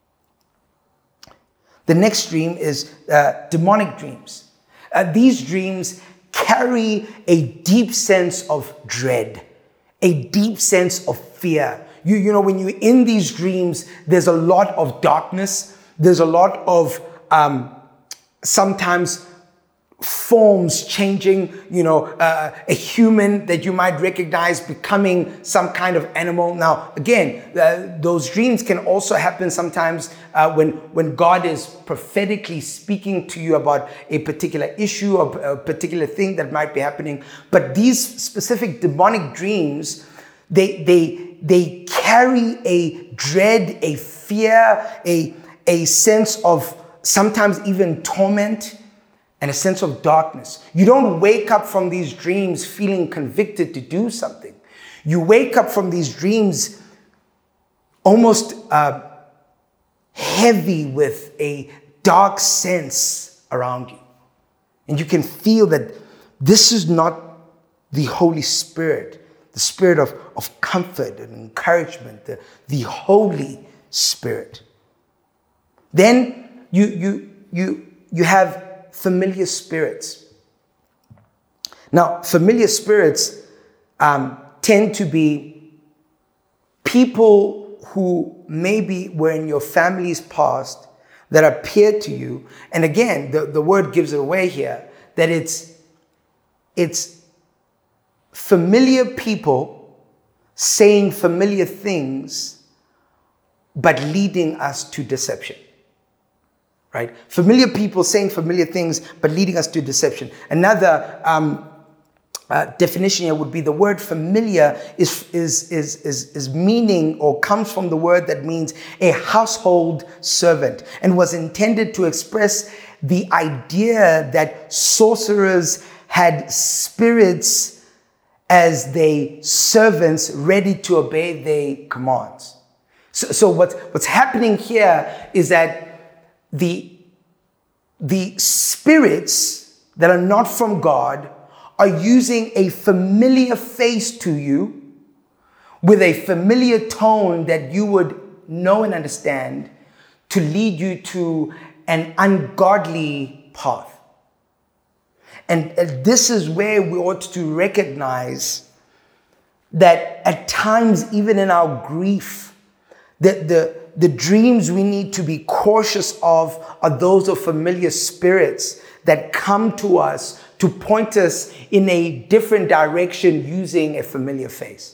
The next dream is uh, demonic dreams. Uh, these dreams carry a deep sense of dread, a deep sense of fear. You, you know, when you're in these dreams, there's a lot of darkness. There's a lot of um, sometimes forms changing, you know, uh, a human that you might recognize becoming some kind of animal. Now, again, uh, those dreams can also happen sometimes uh, when, when God is prophetically speaking to you about a particular issue or a particular thing that might be happening. But these specific demonic dreams, they, they, they carry a dread, a fear, a, a sense of sometimes even torment, and a sense of darkness. You don't wake up from these dreams feeling convicted to do something. You wake up from these dreams almost uh, heavy with a dark sense around you. And you can feel that this is not the Holy Spirit, the Spirit of, of comfort and encouragement, the, the Holy Spirit. Then you, you, you, you have familiar spirits. Now, familiar spirits um, tend to be people who maybe were in your family's past that appear to you. And again, the, the word gives it away here, that it's, it's familiar people saying familiar things, but leading us to deception. Right? Familiar people saying familiar things, but leading us to deception. Another um, uh, definition here would be the word familiar is, is, is, is, is meaning or comes from the word that means a household servant and was intended to express the idea that sorcerers had spirits as they servants ready to obey their commands. So, so what's, what's happening here is that The, the spirits that are not from God are using a familiar face to you with a familiar tone that you would know and understand to lead you to an ungodly path. And this is where we ought to recognize that at times, even in our grief, that the The dreams we need to be cautious of are those of familiar spirits that come to us to point us in a different direction using a familiar face.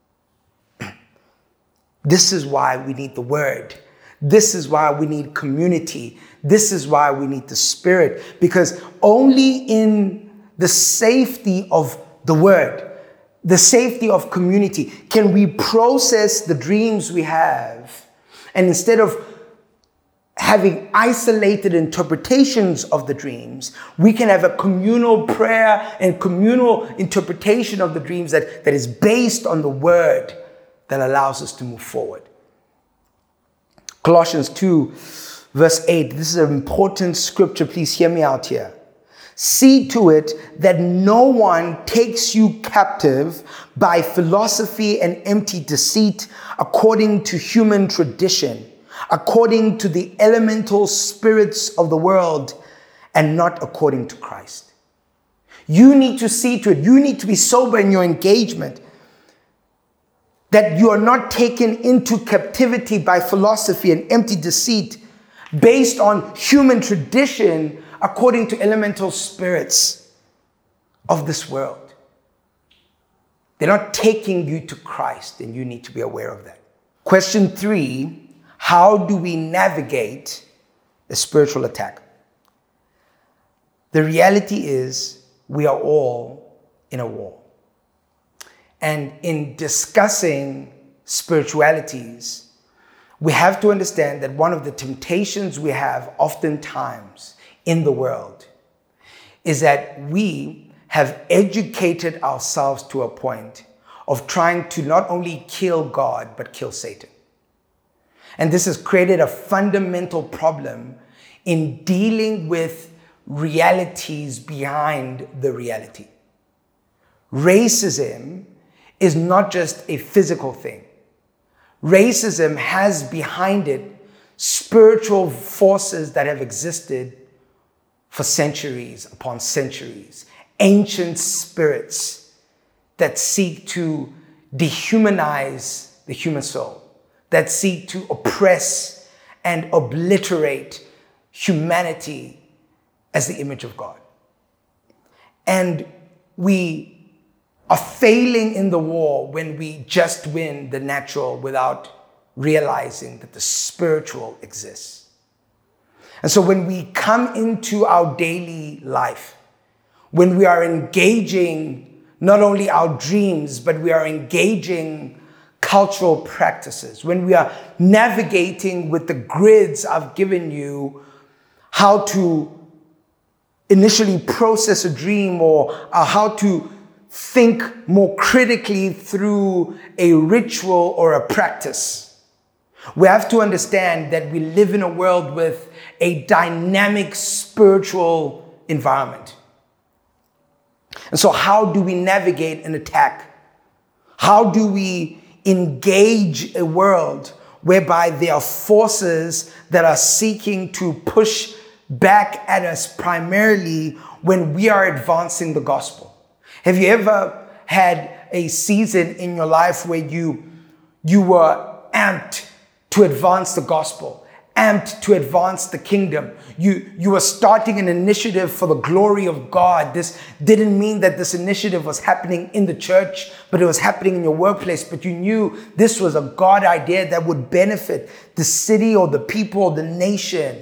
This is why we need the word. This is why we need community. This is why we need the Spirit, because only in the safety of the word, the safety of community, can we process the dreams we have. And instead of having isolated interpretations of the dreams, we can have a communal prayer and communal interpretation of the dreams that, that is based on the word that allows us to move forward. Colossians two, verse eight. This is an important scripture. Please hear me out here. See to it that no one takes you captive by philosophy and empty deceit, according to human tradition, according to the elemental spirits of the world, and not according to Christ. You need to see to it, you need to be sober in your engagement, that you are not taken into captivity by philosophy and empty deceit based on human tradition, according to elemental spirits of this world. They're not taking you to Christ, and you need to be aware of that. Question three, how do we navigate a spiritual attack? The reality is we are all in a war. And in discussing spiritualities, we have to understand that one of the temptations we have oftentimes in the world is that we have educated ourselves to a point of trying to not only kill God, but kill Satan. And this has created a fundamental problem in dealing with realities behind the reality. Racism is not just a physical thing. Racism has behind it spiritual forces that have existed for centuries upon centuries. Ancient spirits that seek to dehumanize the human soul, that seek to oppress and obliterate humanity as the image of God. And we are failing in the war when we just win the natural without realizing that the spiritual exists. And so when we come into our daily life, when we are engaging not only our dreams, but we are engaging cultural practices, when we are navigating with the grids I've given you, how to initially process a dream or uh, how to think more critically through a ritual or a practice. We have to understand that we live in a world with a dynamic spiritual environment. And so how do we navigate an attack? How do we engage a world whereby there are forces that are seeking to push back at us primarily when we are advancing the gospel? Have you ever had a season in your life where you, you were amped to advance the gospel, amped to advance the kingdom? You, you were starting an initiative for the glory of God. This didn't mean that this initiative was happening in the church, but it was happening in your workplace. But you knew this was a God idea that would benefit the city or the people or the nation.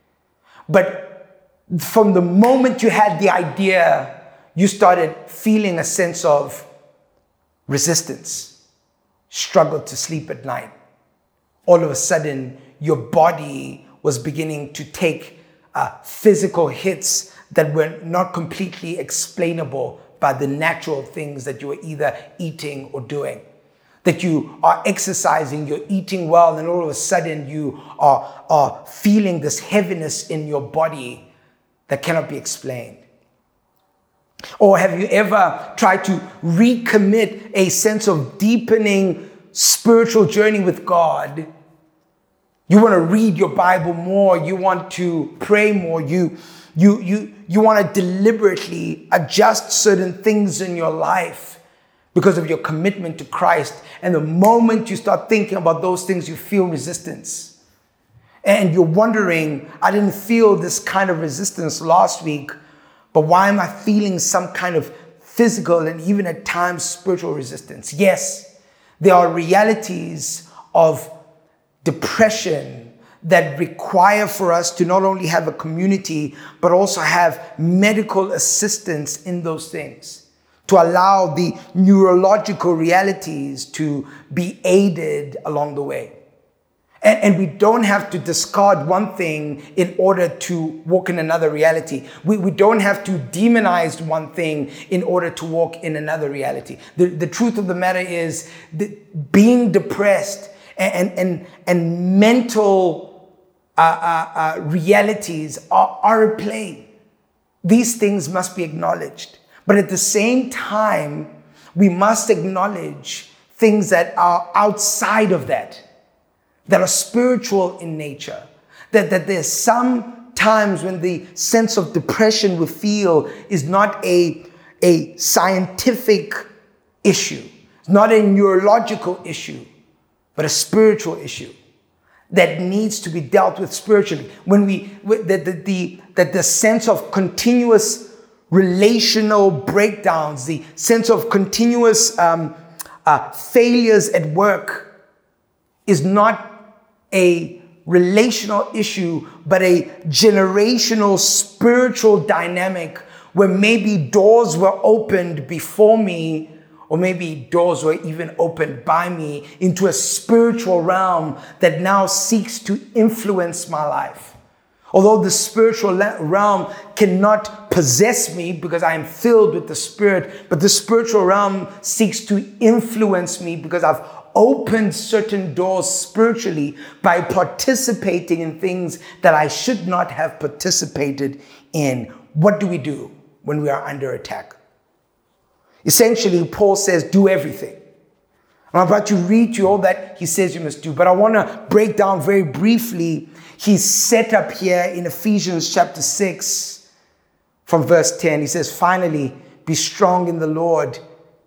But from the moment you had the idea, you started feeling a sense of resistance, struggled to sleep at night. All of a sudden, your body was beginning to take uh, physical hits that were not completely explainable by the natural things that you were either eating or doing. That you are exercising, you're eating well, and all of a sudden you are, are feeling this heaviness in your body that cannot be explained. Or have you ever tried to recommit a sense of deepening spiritual journey with God? You want to read your Bible more. You want to pray more. You, you, you, you want to deliberately adjust certain things in your life because of your commitment to Christ. And the moment you start thinking about those things, you feel resistance. And you're wondering, I didn't feel this kind of resistance last week, but why am I feeling some kind of physical and even at times spiritual resistance? Yes, there are realities of depression that require for us to not only have a community, but also have medical assistance in those things, to allow the neurological realities to be aided along the way. And, and we don't have to discard one thing in order to walk in another reality. We, we don't have to demonize one thing in order to walk in another reality. The, the truth of the matter is that being depressed and, and, and mental uh, uh, uh, realities are, are at play. These things must be acknowledged. But at the same time, we must acknowledge things that are outside of that, that are spiritual in nature. That, that there's some times when the sense of depression we feel is not a, a scientific issue. It's not a neurological issue, but a spiritual issue that needs to be dealt with spiritually. When we, that the, the, that the sense of continuous relational breakdowns, the sense of continuous um, uh, failures at work is not a relational issue, but a generational spiritual dynamic where maybe doors were opened before me or maybe doors were even opened by me into a spiritual realm that now seeks to influence my life. Although the spiritual realm cannot possess me because I am filled with the Spirit, but the spiritual realm seeks to influence me because I've opened certain doors spiritually by participating in things that I should not have participated in. What do we do when we are under attack? Essentially, Paul says, do everything. I'm about to read you all that he says you must do, but I want to break down very briefly. He's set up here in Ephesians chapter six from verse ten. He says, finally, be strong in the Lord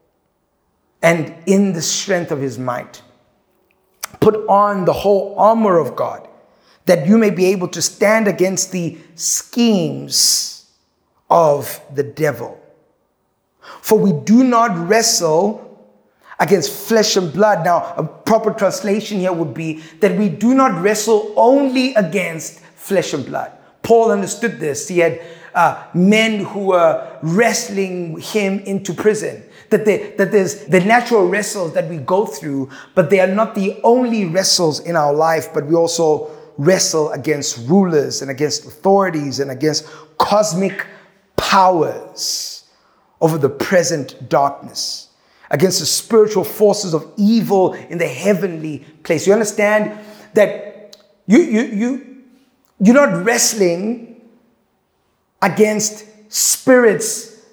and in the strength of his might. Put on the whole armor of God, that you may be able to stand against the schemes of the devil. For we do not wrestle against flesh and blood. Now, a proper translation here would be that we do not wrestle only against flesh and blood. Paul understood this. He had uh, men who were wrestling him into prison. That, they, that there's the natural wrestles that we go through, but they are not the only wrestles in our life, but we also wrestle against rulers and against authorities and against cosmic powers over the present darkness, against the spiritual forces of evil in the heavenly place. You understand that you, you, you, you're not wrestling against spirits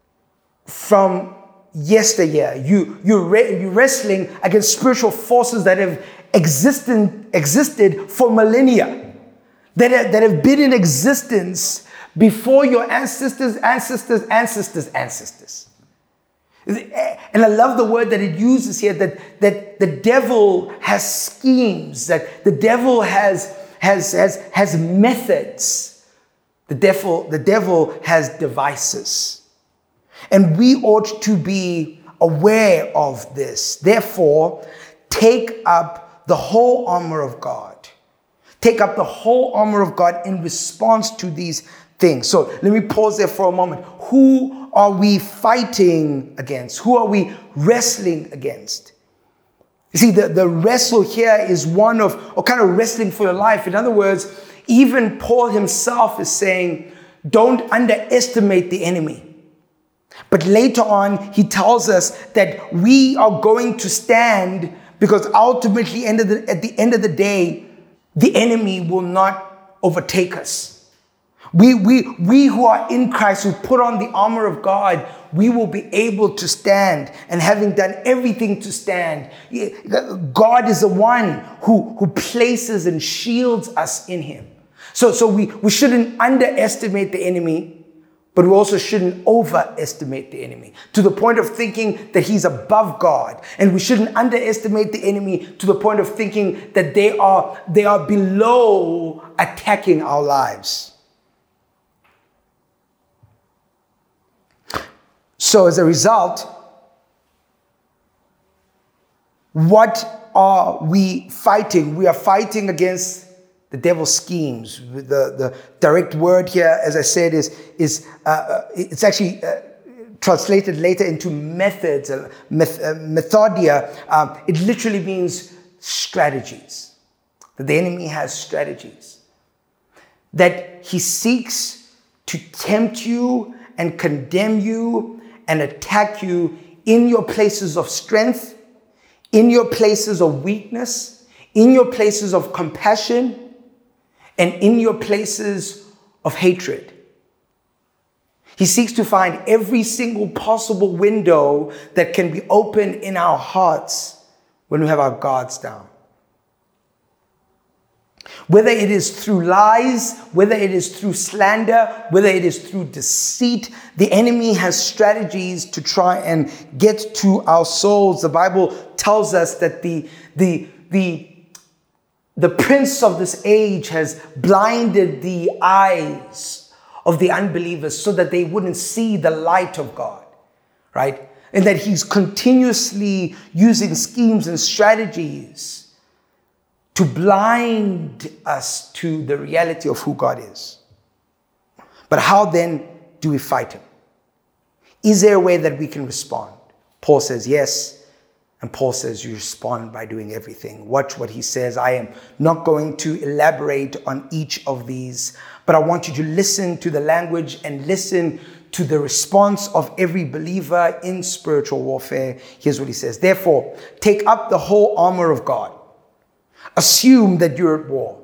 from yesteryear. You, you're, re, you're wrestling against spiritual forces that have existed, existed for millennia, that have, that have been in existence before your ancestors, ancestors, ancestors, ancestors. And I love the word that it uses here, that, that the devil has schemes, that the devil has, has, has, has methods. The devil, the devil has devices. And we ought to be aware of this. Therefore, take up the whole armor of God. Take up the whole armor of God in response to these things. So let me pause there for a moment. Who are we fighting against? Who are we wrestling against? You see, the, the wrestle here is one of, or kind of wrestling for your life. In other words, even Paul himself is saying, don't underestimate the enemy. But later on, he tells us that we are going to stand because ultimately, end of the, at the end of the day, the enemy will not overtake us. We, we, we who are in Christ, who put on the armor of God, we will be able to stand. And having done everything to stand, God is the one who, who places and shields us in him. So, so we, we shouldn't underestimate the enemy, but we also shouldn't overestimate the enemy to the point of thinking that he's above God. And we shouldn't underestimate the enemy to the point of thinking that they are, they are below attacking our lives. So as a result, what are we fighting? We are fighting against the devil's schemes. The, the direct word here, as I said, is, is uh, it's actually uh, translated later into methods, uh, meth- uh, methodia. Um, it literally means strategies. That the enemy has strategies. That he seeks to tempt you and condemn you and attack you in your places of strength, in your places of weakness, in your places of compassion, and in your places of hatred. He seeks to find every single possible window that can be opened in our hearts when we have our guards down. Whether it is through lies, whether it is through slander, whether it is through deceit, the enemy has strategies to try and get to our souls. The Bible tells us that the, the, the, the prince of this age has blinded the eyes of the unbelievers so that they wouldn't see the light of God, right? And that he's continuously using schemes and strategies to blind us to the reality of who God is. But how then do we fight him? Is there a way that we can respond? Paul says yes. And Paul says you respond by doing everything. Watch what he says. I am not going to elaborate on each of these, but I want you to listen to the language and listen to the response of every believer in spiritual warfare. Here's what he says. Therefore, take up the whole armor of God. Assume that you're at war,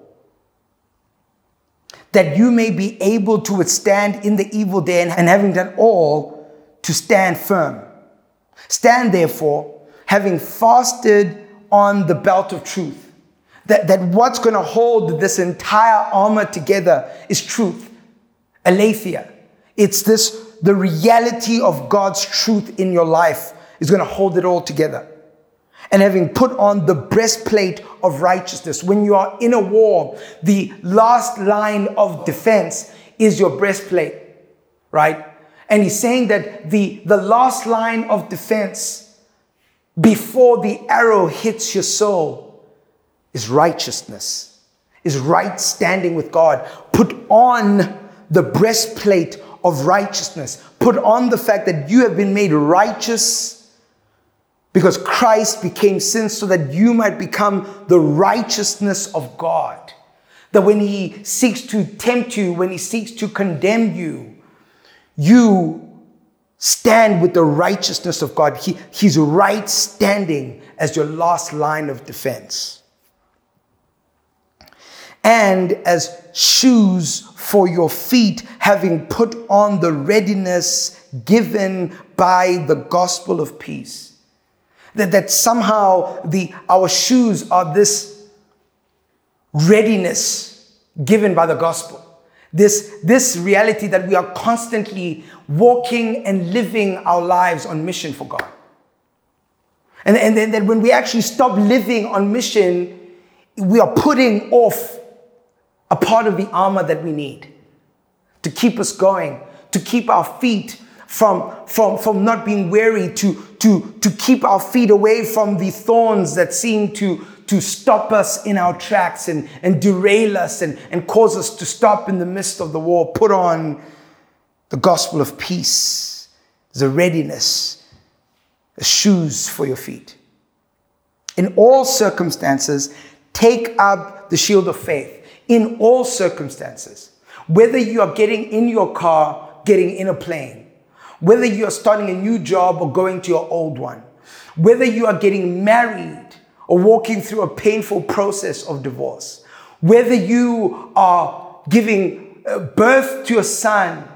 that you may be able to withstand in the evil day, and having done all, to stand firm. Stand therefore, having fasted on the belt of truth. That, that what's going to hold this entire armor together is truth. Aletheia. It's this, the reality of God's truth in your life is going to hold it all together. And having put on the breastplate of righteousness. When you are in a war, the last line of defense is your breastplate, right? And he's saying that the, the last line of defense before the arrow hits your soul is righteousness, is right standing with God. Put on the breastplate of righteousness. Put on the fact that you have been made righteous because Christ became sin so that you might become the righteousness of God. That when he seeks to tempt you, when he seeks to condemn you, you stand with the righteousness of God. He, he's right standing as your last line of defense. And as shoes for your feet, having put on the readiness given by the gospel of peace. That, that somehow the our shoes are this readiness given by the gospel. This, this reality that we are constantly walking and living our lives on mission for God. And, and then that when we actually stop living on mission, we are putting off a part of the armor that we need to keep us going, to keep our feet from, from, from not being weary, to, to, to keep our feet away from the thorns that seem to to stop us in our tracks and, and derail us and, and cause us to stop in the midst of the war. Put on the gospel of peace, the readiness, the shoes for your feet. In all circumstances, take up the shield of faith. In all circumstances, whether you are getting in your car, getting in a plane, whether you are starting a new job or going to your old one, whether you are getting married, or walking through a painful process of divorce, whether you are giving birth to a son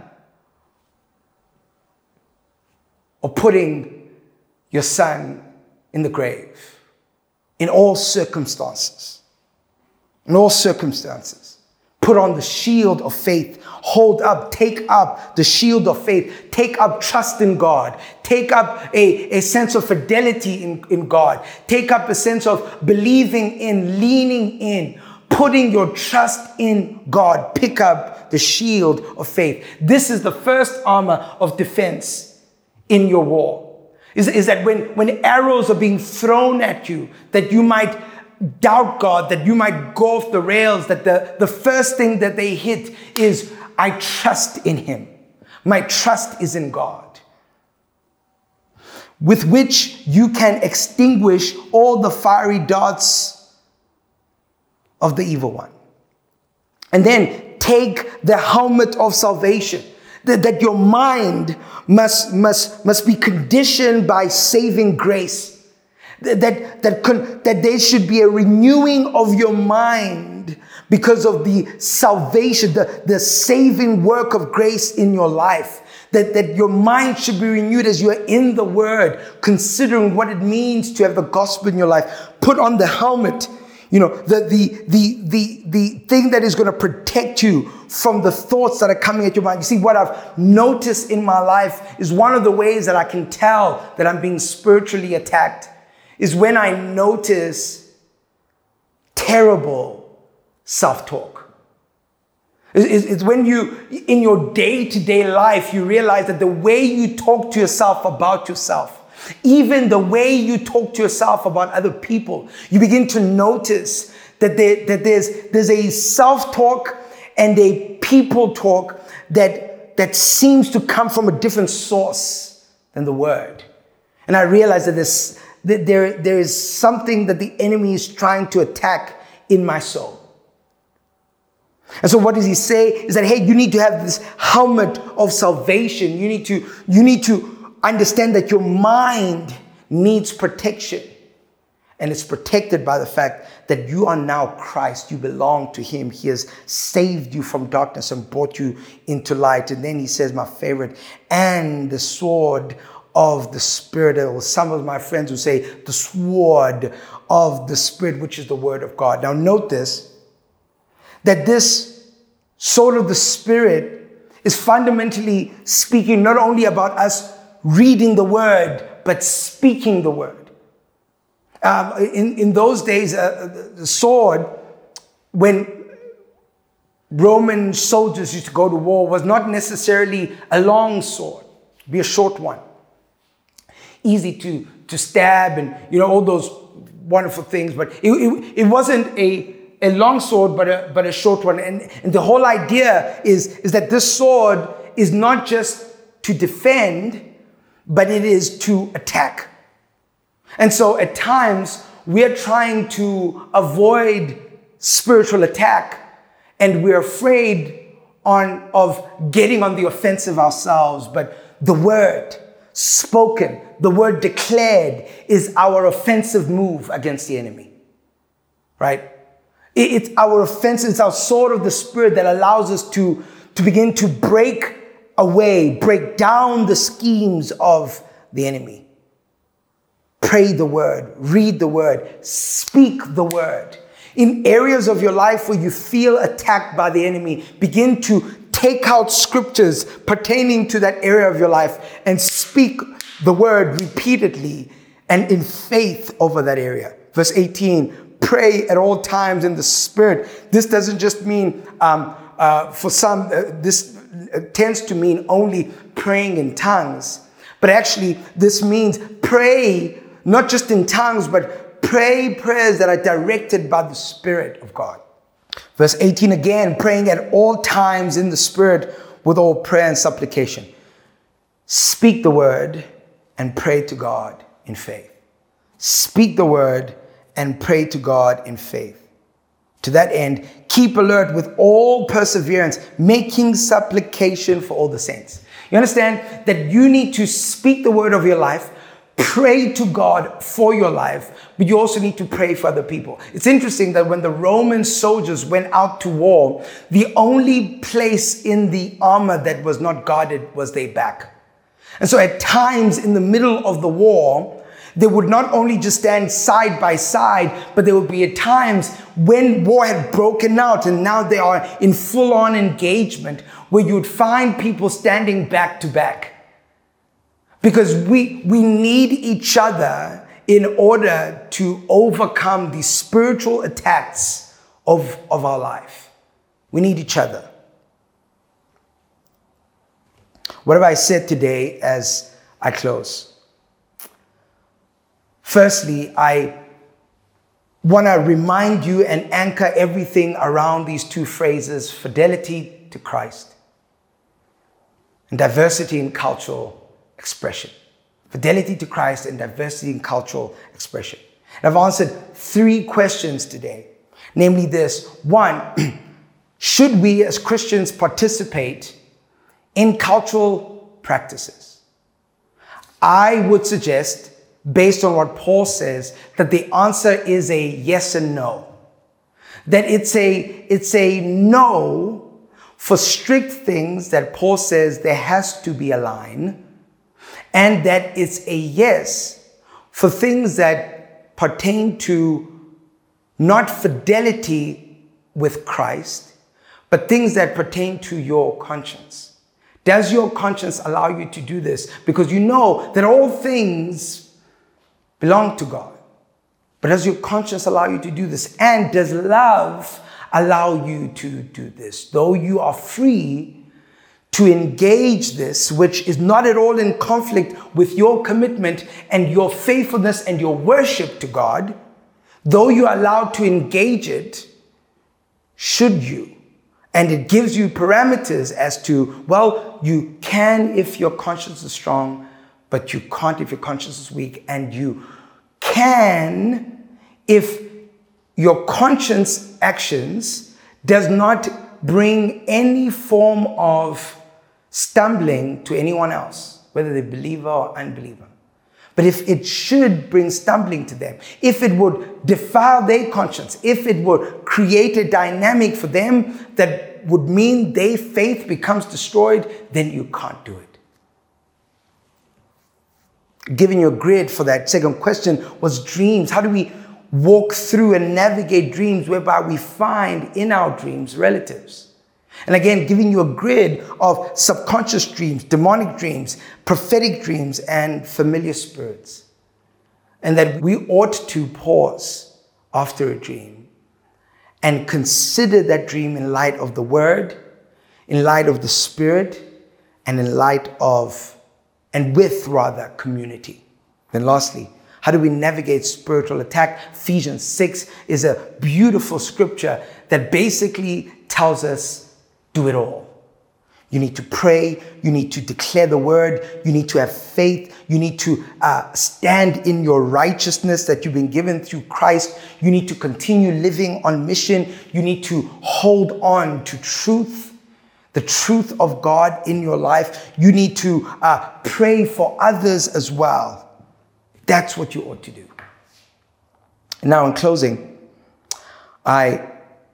or putting your son in the grave, in all circumstances, in all circumstances, put on the shield of faith. Hold up, take up the shield of faith. Take up trust in God. Take up a, a sense of fidelity in, in God. Take up a sense of believing in, leaning in, putting your trust in God. Pick up the shield of faith. This is the first armor of defense in your war. Is, is that when, when arrows are being thrown at you, that you might doubt God, that you might go off the rails, that the, the first thing that they hit is, I trust in him. My trust is in God. With which you can extinguish all the fiery darts of the evil one. And then take the helmet of salvation. That, that your mind must, must, must be conditioned by saving grace. That, that, that, con, that there should be a renewing of your mind because of the salvation, the, the saving work of grace in your life. That, that your mind should be renewed as you are in the Word, considering what it means to have the gospel in your life. Put on the helmet, you know, the, the, the, the, the thing that is going to protect you from the thoughts that are coming at your mind. You see, what I've noticed in my life is one of the ways that I can tell that I'm being spiritually attacked is when I notice terrible self-talk. It's when you, in your day-to-day life, you realize that the way you talk to yourself about yourself, even the way you talk to yourself about other people, you begin to notice that, there, that there's, there's a self-talk and a people talk that, that seems to come from a different source than the Word. And I realize that, this, that there, there is something that the enemy is trying to attack in my soul. And so what does he say is that, hey, you need to have this helmet of salvation. You need to, you need to understand that your mind needs protection. And it's protected by the fact that you are now Christ. You belong to him. He has saved you from darkness and brought you into light. And then he says, my favorite, and the sword of the Spirit. Or some of my friends will say the sword of the Spirit, which is the word of God. Now note this, that this sword of the Spirit is fundamentally speaking not only about us reading the word, but speaking the word. Um, in, in those days, uh, the sword, when Roman soldiers used to go to war, was not necessarily a long sword, it'd be a short one. Easy to, to stab and, you know, all those wonderful things, but it, it, it wasn't a a long sword, but a, but a short one. And, and the whole idea is, is that this sword is not just to defend, but it is to attack. And so at times we are trying to avoid spiritual attack, and we're afraid on, of getting on the offensive ourselves. But the word spoken, the word declared is our offensive move against the enemy, right? It's our offense, it's our sword of the Spirit that allows us to, to begin to break away, break down the schemes of the enemy. Pray the word, read the word, speak the word. In areas of your life where you feel attacked by the enemy, begin to take out scriptures pertaining to that area of your life and speak the word repeatedly and in faith over that area. Verse eighteen, pray at all times in the Spirit. This doesn't just mean, um, uh, for some, uh, this tends to mean only praying in tongues. But actually, this means pray not just in tongues, but pray prayers that are directed by the Spirit of God. Verse eighteen again, praying at all times in the Spirit with all prayer and supplication. Speak the word and pray to God in faith. Speak the word and pray to God in faith. To that end, keep alert with all perseverance, making supplication for all the saints. You understand that you need to speak the word of your life, pray to God for your life, but you also need to pray for other people. It's interesting that when the Roman soldiers went out to war, the only place in the armor that was not guarded was their back. And so at times in the middle of the war, they would not only just stand side by side, but there would be at times when war had broken out and now they are in full-on engagement where you would find people standing back to back. Because we, we need each other in order to overcome the spiritual attacks of, of our life. We need each other. What have I said today as I close? Firstly, I want to remind you and anchor everything around these two phrases, fidelity to Christ and diversity in cultural expression. Fidelity to Christ and diversity in cultural expression. And I've answered three questions today, namely this. One, should we as Christians participate in cultural practices? I would suggest, based on what Paul says, that the answer is a yes and no. That it's a, it's a no for strict things that Paul says there has to be a line, and that it's a yes for things that pertain to not fidelity with Christ, but things that pertain to your conscience. Does your conscience allow you to do this? Because you know that all things belong to God. But does your conscience allow you to do this? And does love allow you to do this? Though you are free to engage this, which is not at all in conflict with your commitment and your faithfulness and your worship to God, though you are allowed to engage it, should you? And it gives you parameters as to, well, you can if your conscience is strong, but you can't if your conscience is weak, and you can if your conscience actions does not bring any form of stumbling to anyone else, whether they're believer or unbeliever. But if it should bring stumbling to them, if it would defile their conscience, if it would create a dynamic for them that would mean their faith becomes destroyed, then you can't do it. Giving you a grid for that second question was dreams. How do we walk through and navigate dreams whereby we find in our dreams relatives? And again, giving you a grid of subconscious dreams, demonic dreams, prophetic dreams, and familiar spirits. And that we ought to pause after a dream and consider that dream in light of the Word, in light of the Spirit, and in light of, and with rather, community. Then lastly, how do we navigate spiritual attack? Ephesians six is a beautiful scripture that basically tells us, do it all. You need to pray. You need to declare the word. You need to have faith. You need to uh, stand in your righteousness that you've been given through Christ. You need to continue living on mission. You need to hold on to truth, the truth of God in your life. You need to uh, pray for others as well. That's what you ought to do. Now, in closing, I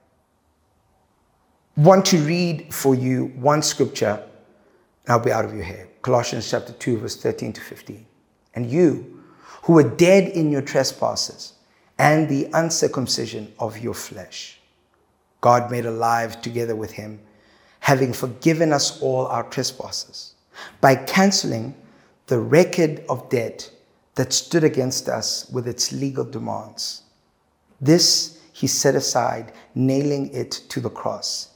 want to read for you one scripture, and I'll be out of your hair. Colossians chapter two, verse thirteen to fifteen. And you, who were dead in your trespasses and the uncircumcision of your flesh, God made alive together with him, having forgiven us all our trespasses, by canceling the record of debt that stood against us with its legal demands. This he set aside, nailing it to the cross.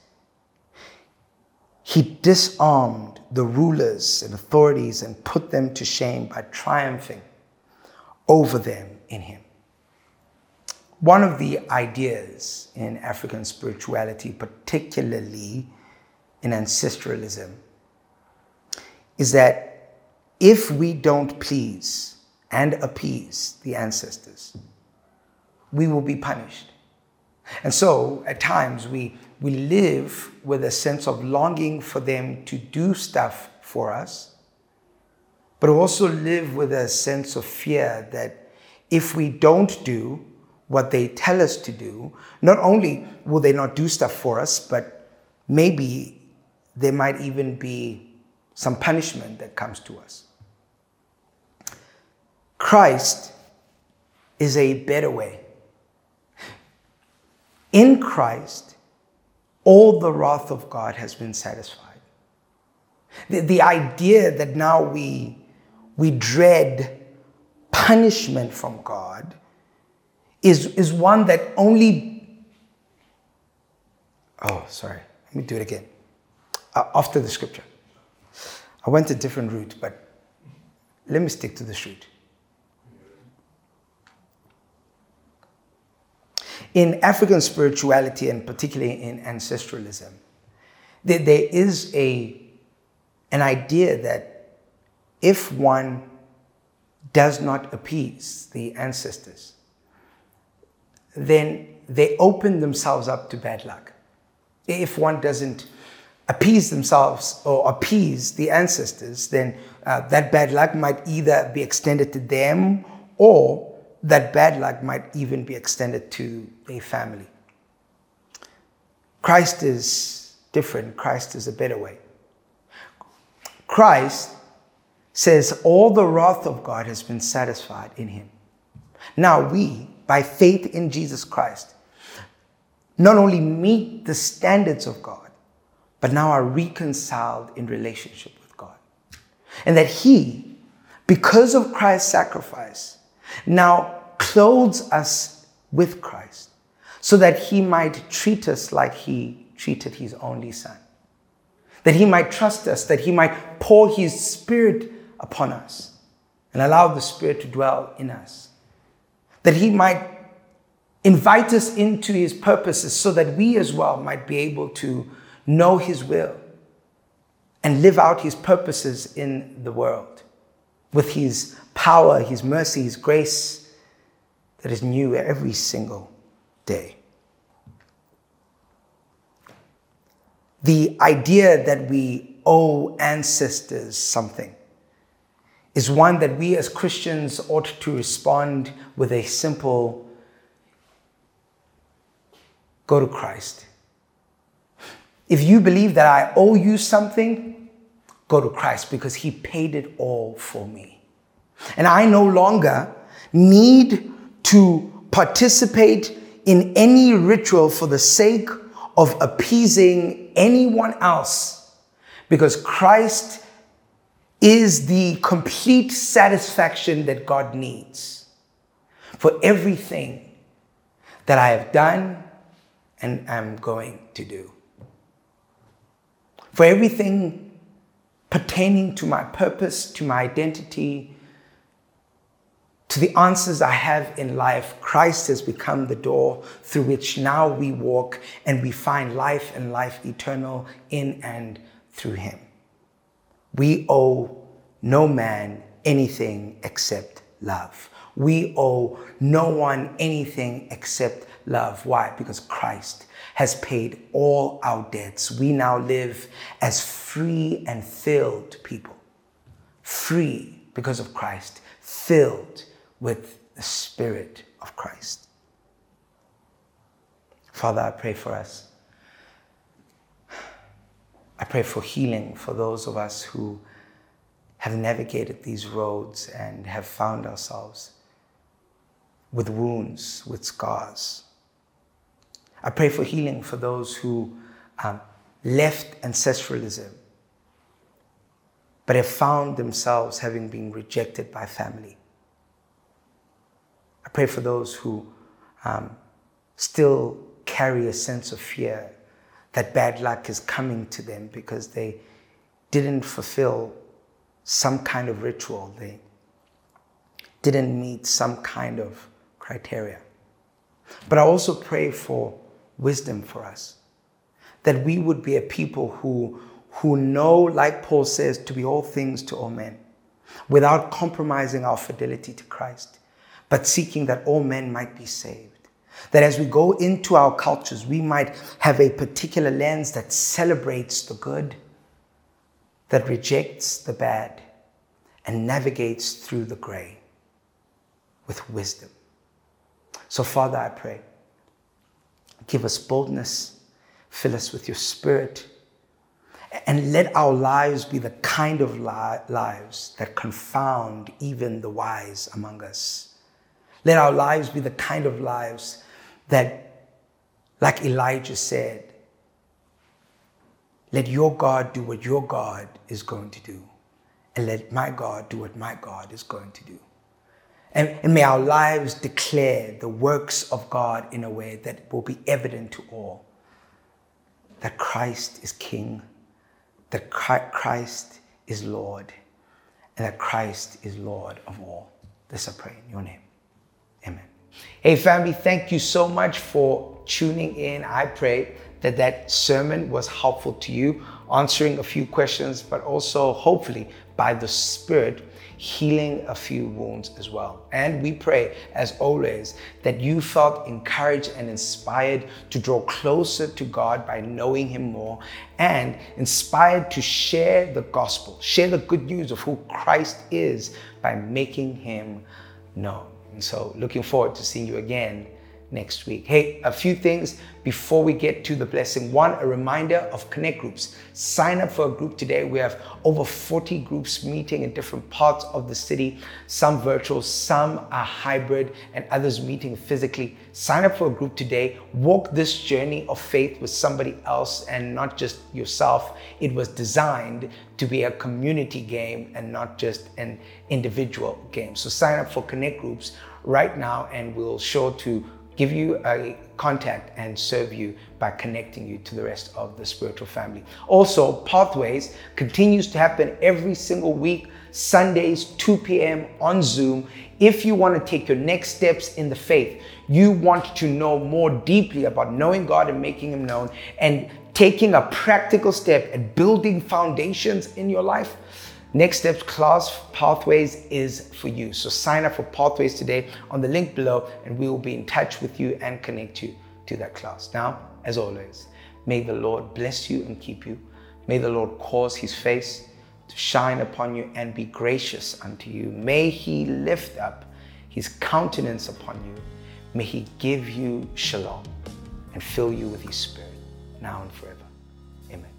He disarmed the rulers and authorities and put them to shame by triumphing over them in him. One of the ideas in African spirituality, particularly in ancestralism, is that if we don't please and appease the ancestors, we will be punished. And so at times we We live with a sense of longing for them to do stuff for us, but also live with a sense of fear that if we don't do what they tell us to do, not only will they not do stuff for us, but maybe there might even be some punishment that comes to us. Christ is a better way. In Christ, all the wrath of God has been satisfied. The, the idea that now we, we dread punishment from God is, is one that only... Oh, sorry. Let me do it again. Uh, after the scripture. I went a different route, but let me stick to this route. In African spirituality, and particularly in ancestralism, there, there is a, an idea that if one does not appease the ancestors, then they open themselves up to bad luck. If one doesn't appease themselves or appease the ancestors, then uh, that bad luck might either be extended to them, or that bad luck might even be extended to a family. Christ is different. Christ is a better way. Christ says all the wrath of God has been satisfied in him. Now we, by faith in Jesus Christ, not only meet the standards of God, but now are reconciled in relationship with God. And that he, because of Christ's sacrifice, now clothes us with Christ so that he might treat us like he treated his only son. That he might trust us, that he might pour his Spirit upon us and allow the Spirit to dwell in us. That he might invite us into his purposes so that we as well might be able to know his will and live out his purposes in the world. with his power, his mercy, his grace that is new every single day. The idea that we owe ancestors something is one that we as Christians ought to respond with a simple, go to Christ. If you believe that I owe you something, go to Christ because he paid it all for me. And I no longer need to participate in any ritual for the sake of appeasing anyone else, because Christ is the complete satisfaction that God needs for everything that I have done and am going to do. For everything pertaining to my purpose, to my identity, to the answers I have in life, Christ has become the door through which now we walk and we find life and life eternal in and through him. We owe no man anything except love. We owe no one anything except love. Why? Because Christ has paid all our debts. We now live as free and filled people. Free because of Christ, filled with the Spirit of Christ. Father, I pray for us. I pray for healing for those of us who have navigated these roads and have found ourselves with wounds, with scars. I pray for healing for those who um, left ancestralism, but have found themselves having been rejected by family. I pray for those who um, still carry a sense of fear that bad luck is coming to them because they didn't fulfill some kind of ritual. They didn't meet some kind of criteria. But I also pray for wisdom for us, that we would be a people who, who know, like Paul says, to be all things to all men, without compromising our fidelity to Christ, but seeking that all men might be saved. That as we go into our cultures, we might have a particular lens that celebrates the good, that rejects the bad, and navigates through the gray with wisdom. So, Father, I pray, give us boldness, fill us with your Spirit, and let our lives be the kind of li- lives that confound even the wise among us. Let our lives be the kind of lives that, like Elijah said, let your God do what your God is going to do, and let my God do what my God is going to do. And, and may our lives declare the works of God in a way that will be evident to all, that Christ is King, that Christ is Lord, and that Christ is Lord of all. This I pray in your name. Amen. Hey family, thank you so much for tuning in. I pray that that sermon was helpful to you, answering a few questions, but also hopefully by the Spirit, healing a few wounds as well. And we pray, as always, that you felt encouraged and inspired to draw closer to God by knowing him more, and inspired to share the gospel, share the good news of who Christ is by making him known. And so looking forward to seeing you again next week. Hey, a few things before we get to the blessing. One, a reminder of Connect groups. Sign up for a group today. We have over forty groups meeting in different parts of the city, some virtual, some are hybrid, and others meeting physically. Sign up for a group today. Walk this journey of faith with somebody else and not just yourself. It was designed to be a community game and not just an individual game. So sign up for Connect groups right now, and we'll sure to give you a contact and serve you by connecting you to the rest of the spiritual family. Also, Pathways continues to happen every single week, Sundays, two p.m. on Zoom. If you want to take your next steps in the faith, you want to know more deeply about knowing God and making him known, and taking a practical step at building foundations in your life, Next Steps class, Pathways, is for you. So sign up for Pathways today on the link below, and we will be in touch with you and connect you to that class. Now, as always, may the Lord bless you and keep you. May the Lord cause his face to shine upon you and be gracious unto you. May he lift up his countenance upon you. May he give you shalom and fill you with his spirit now and forever. Amen.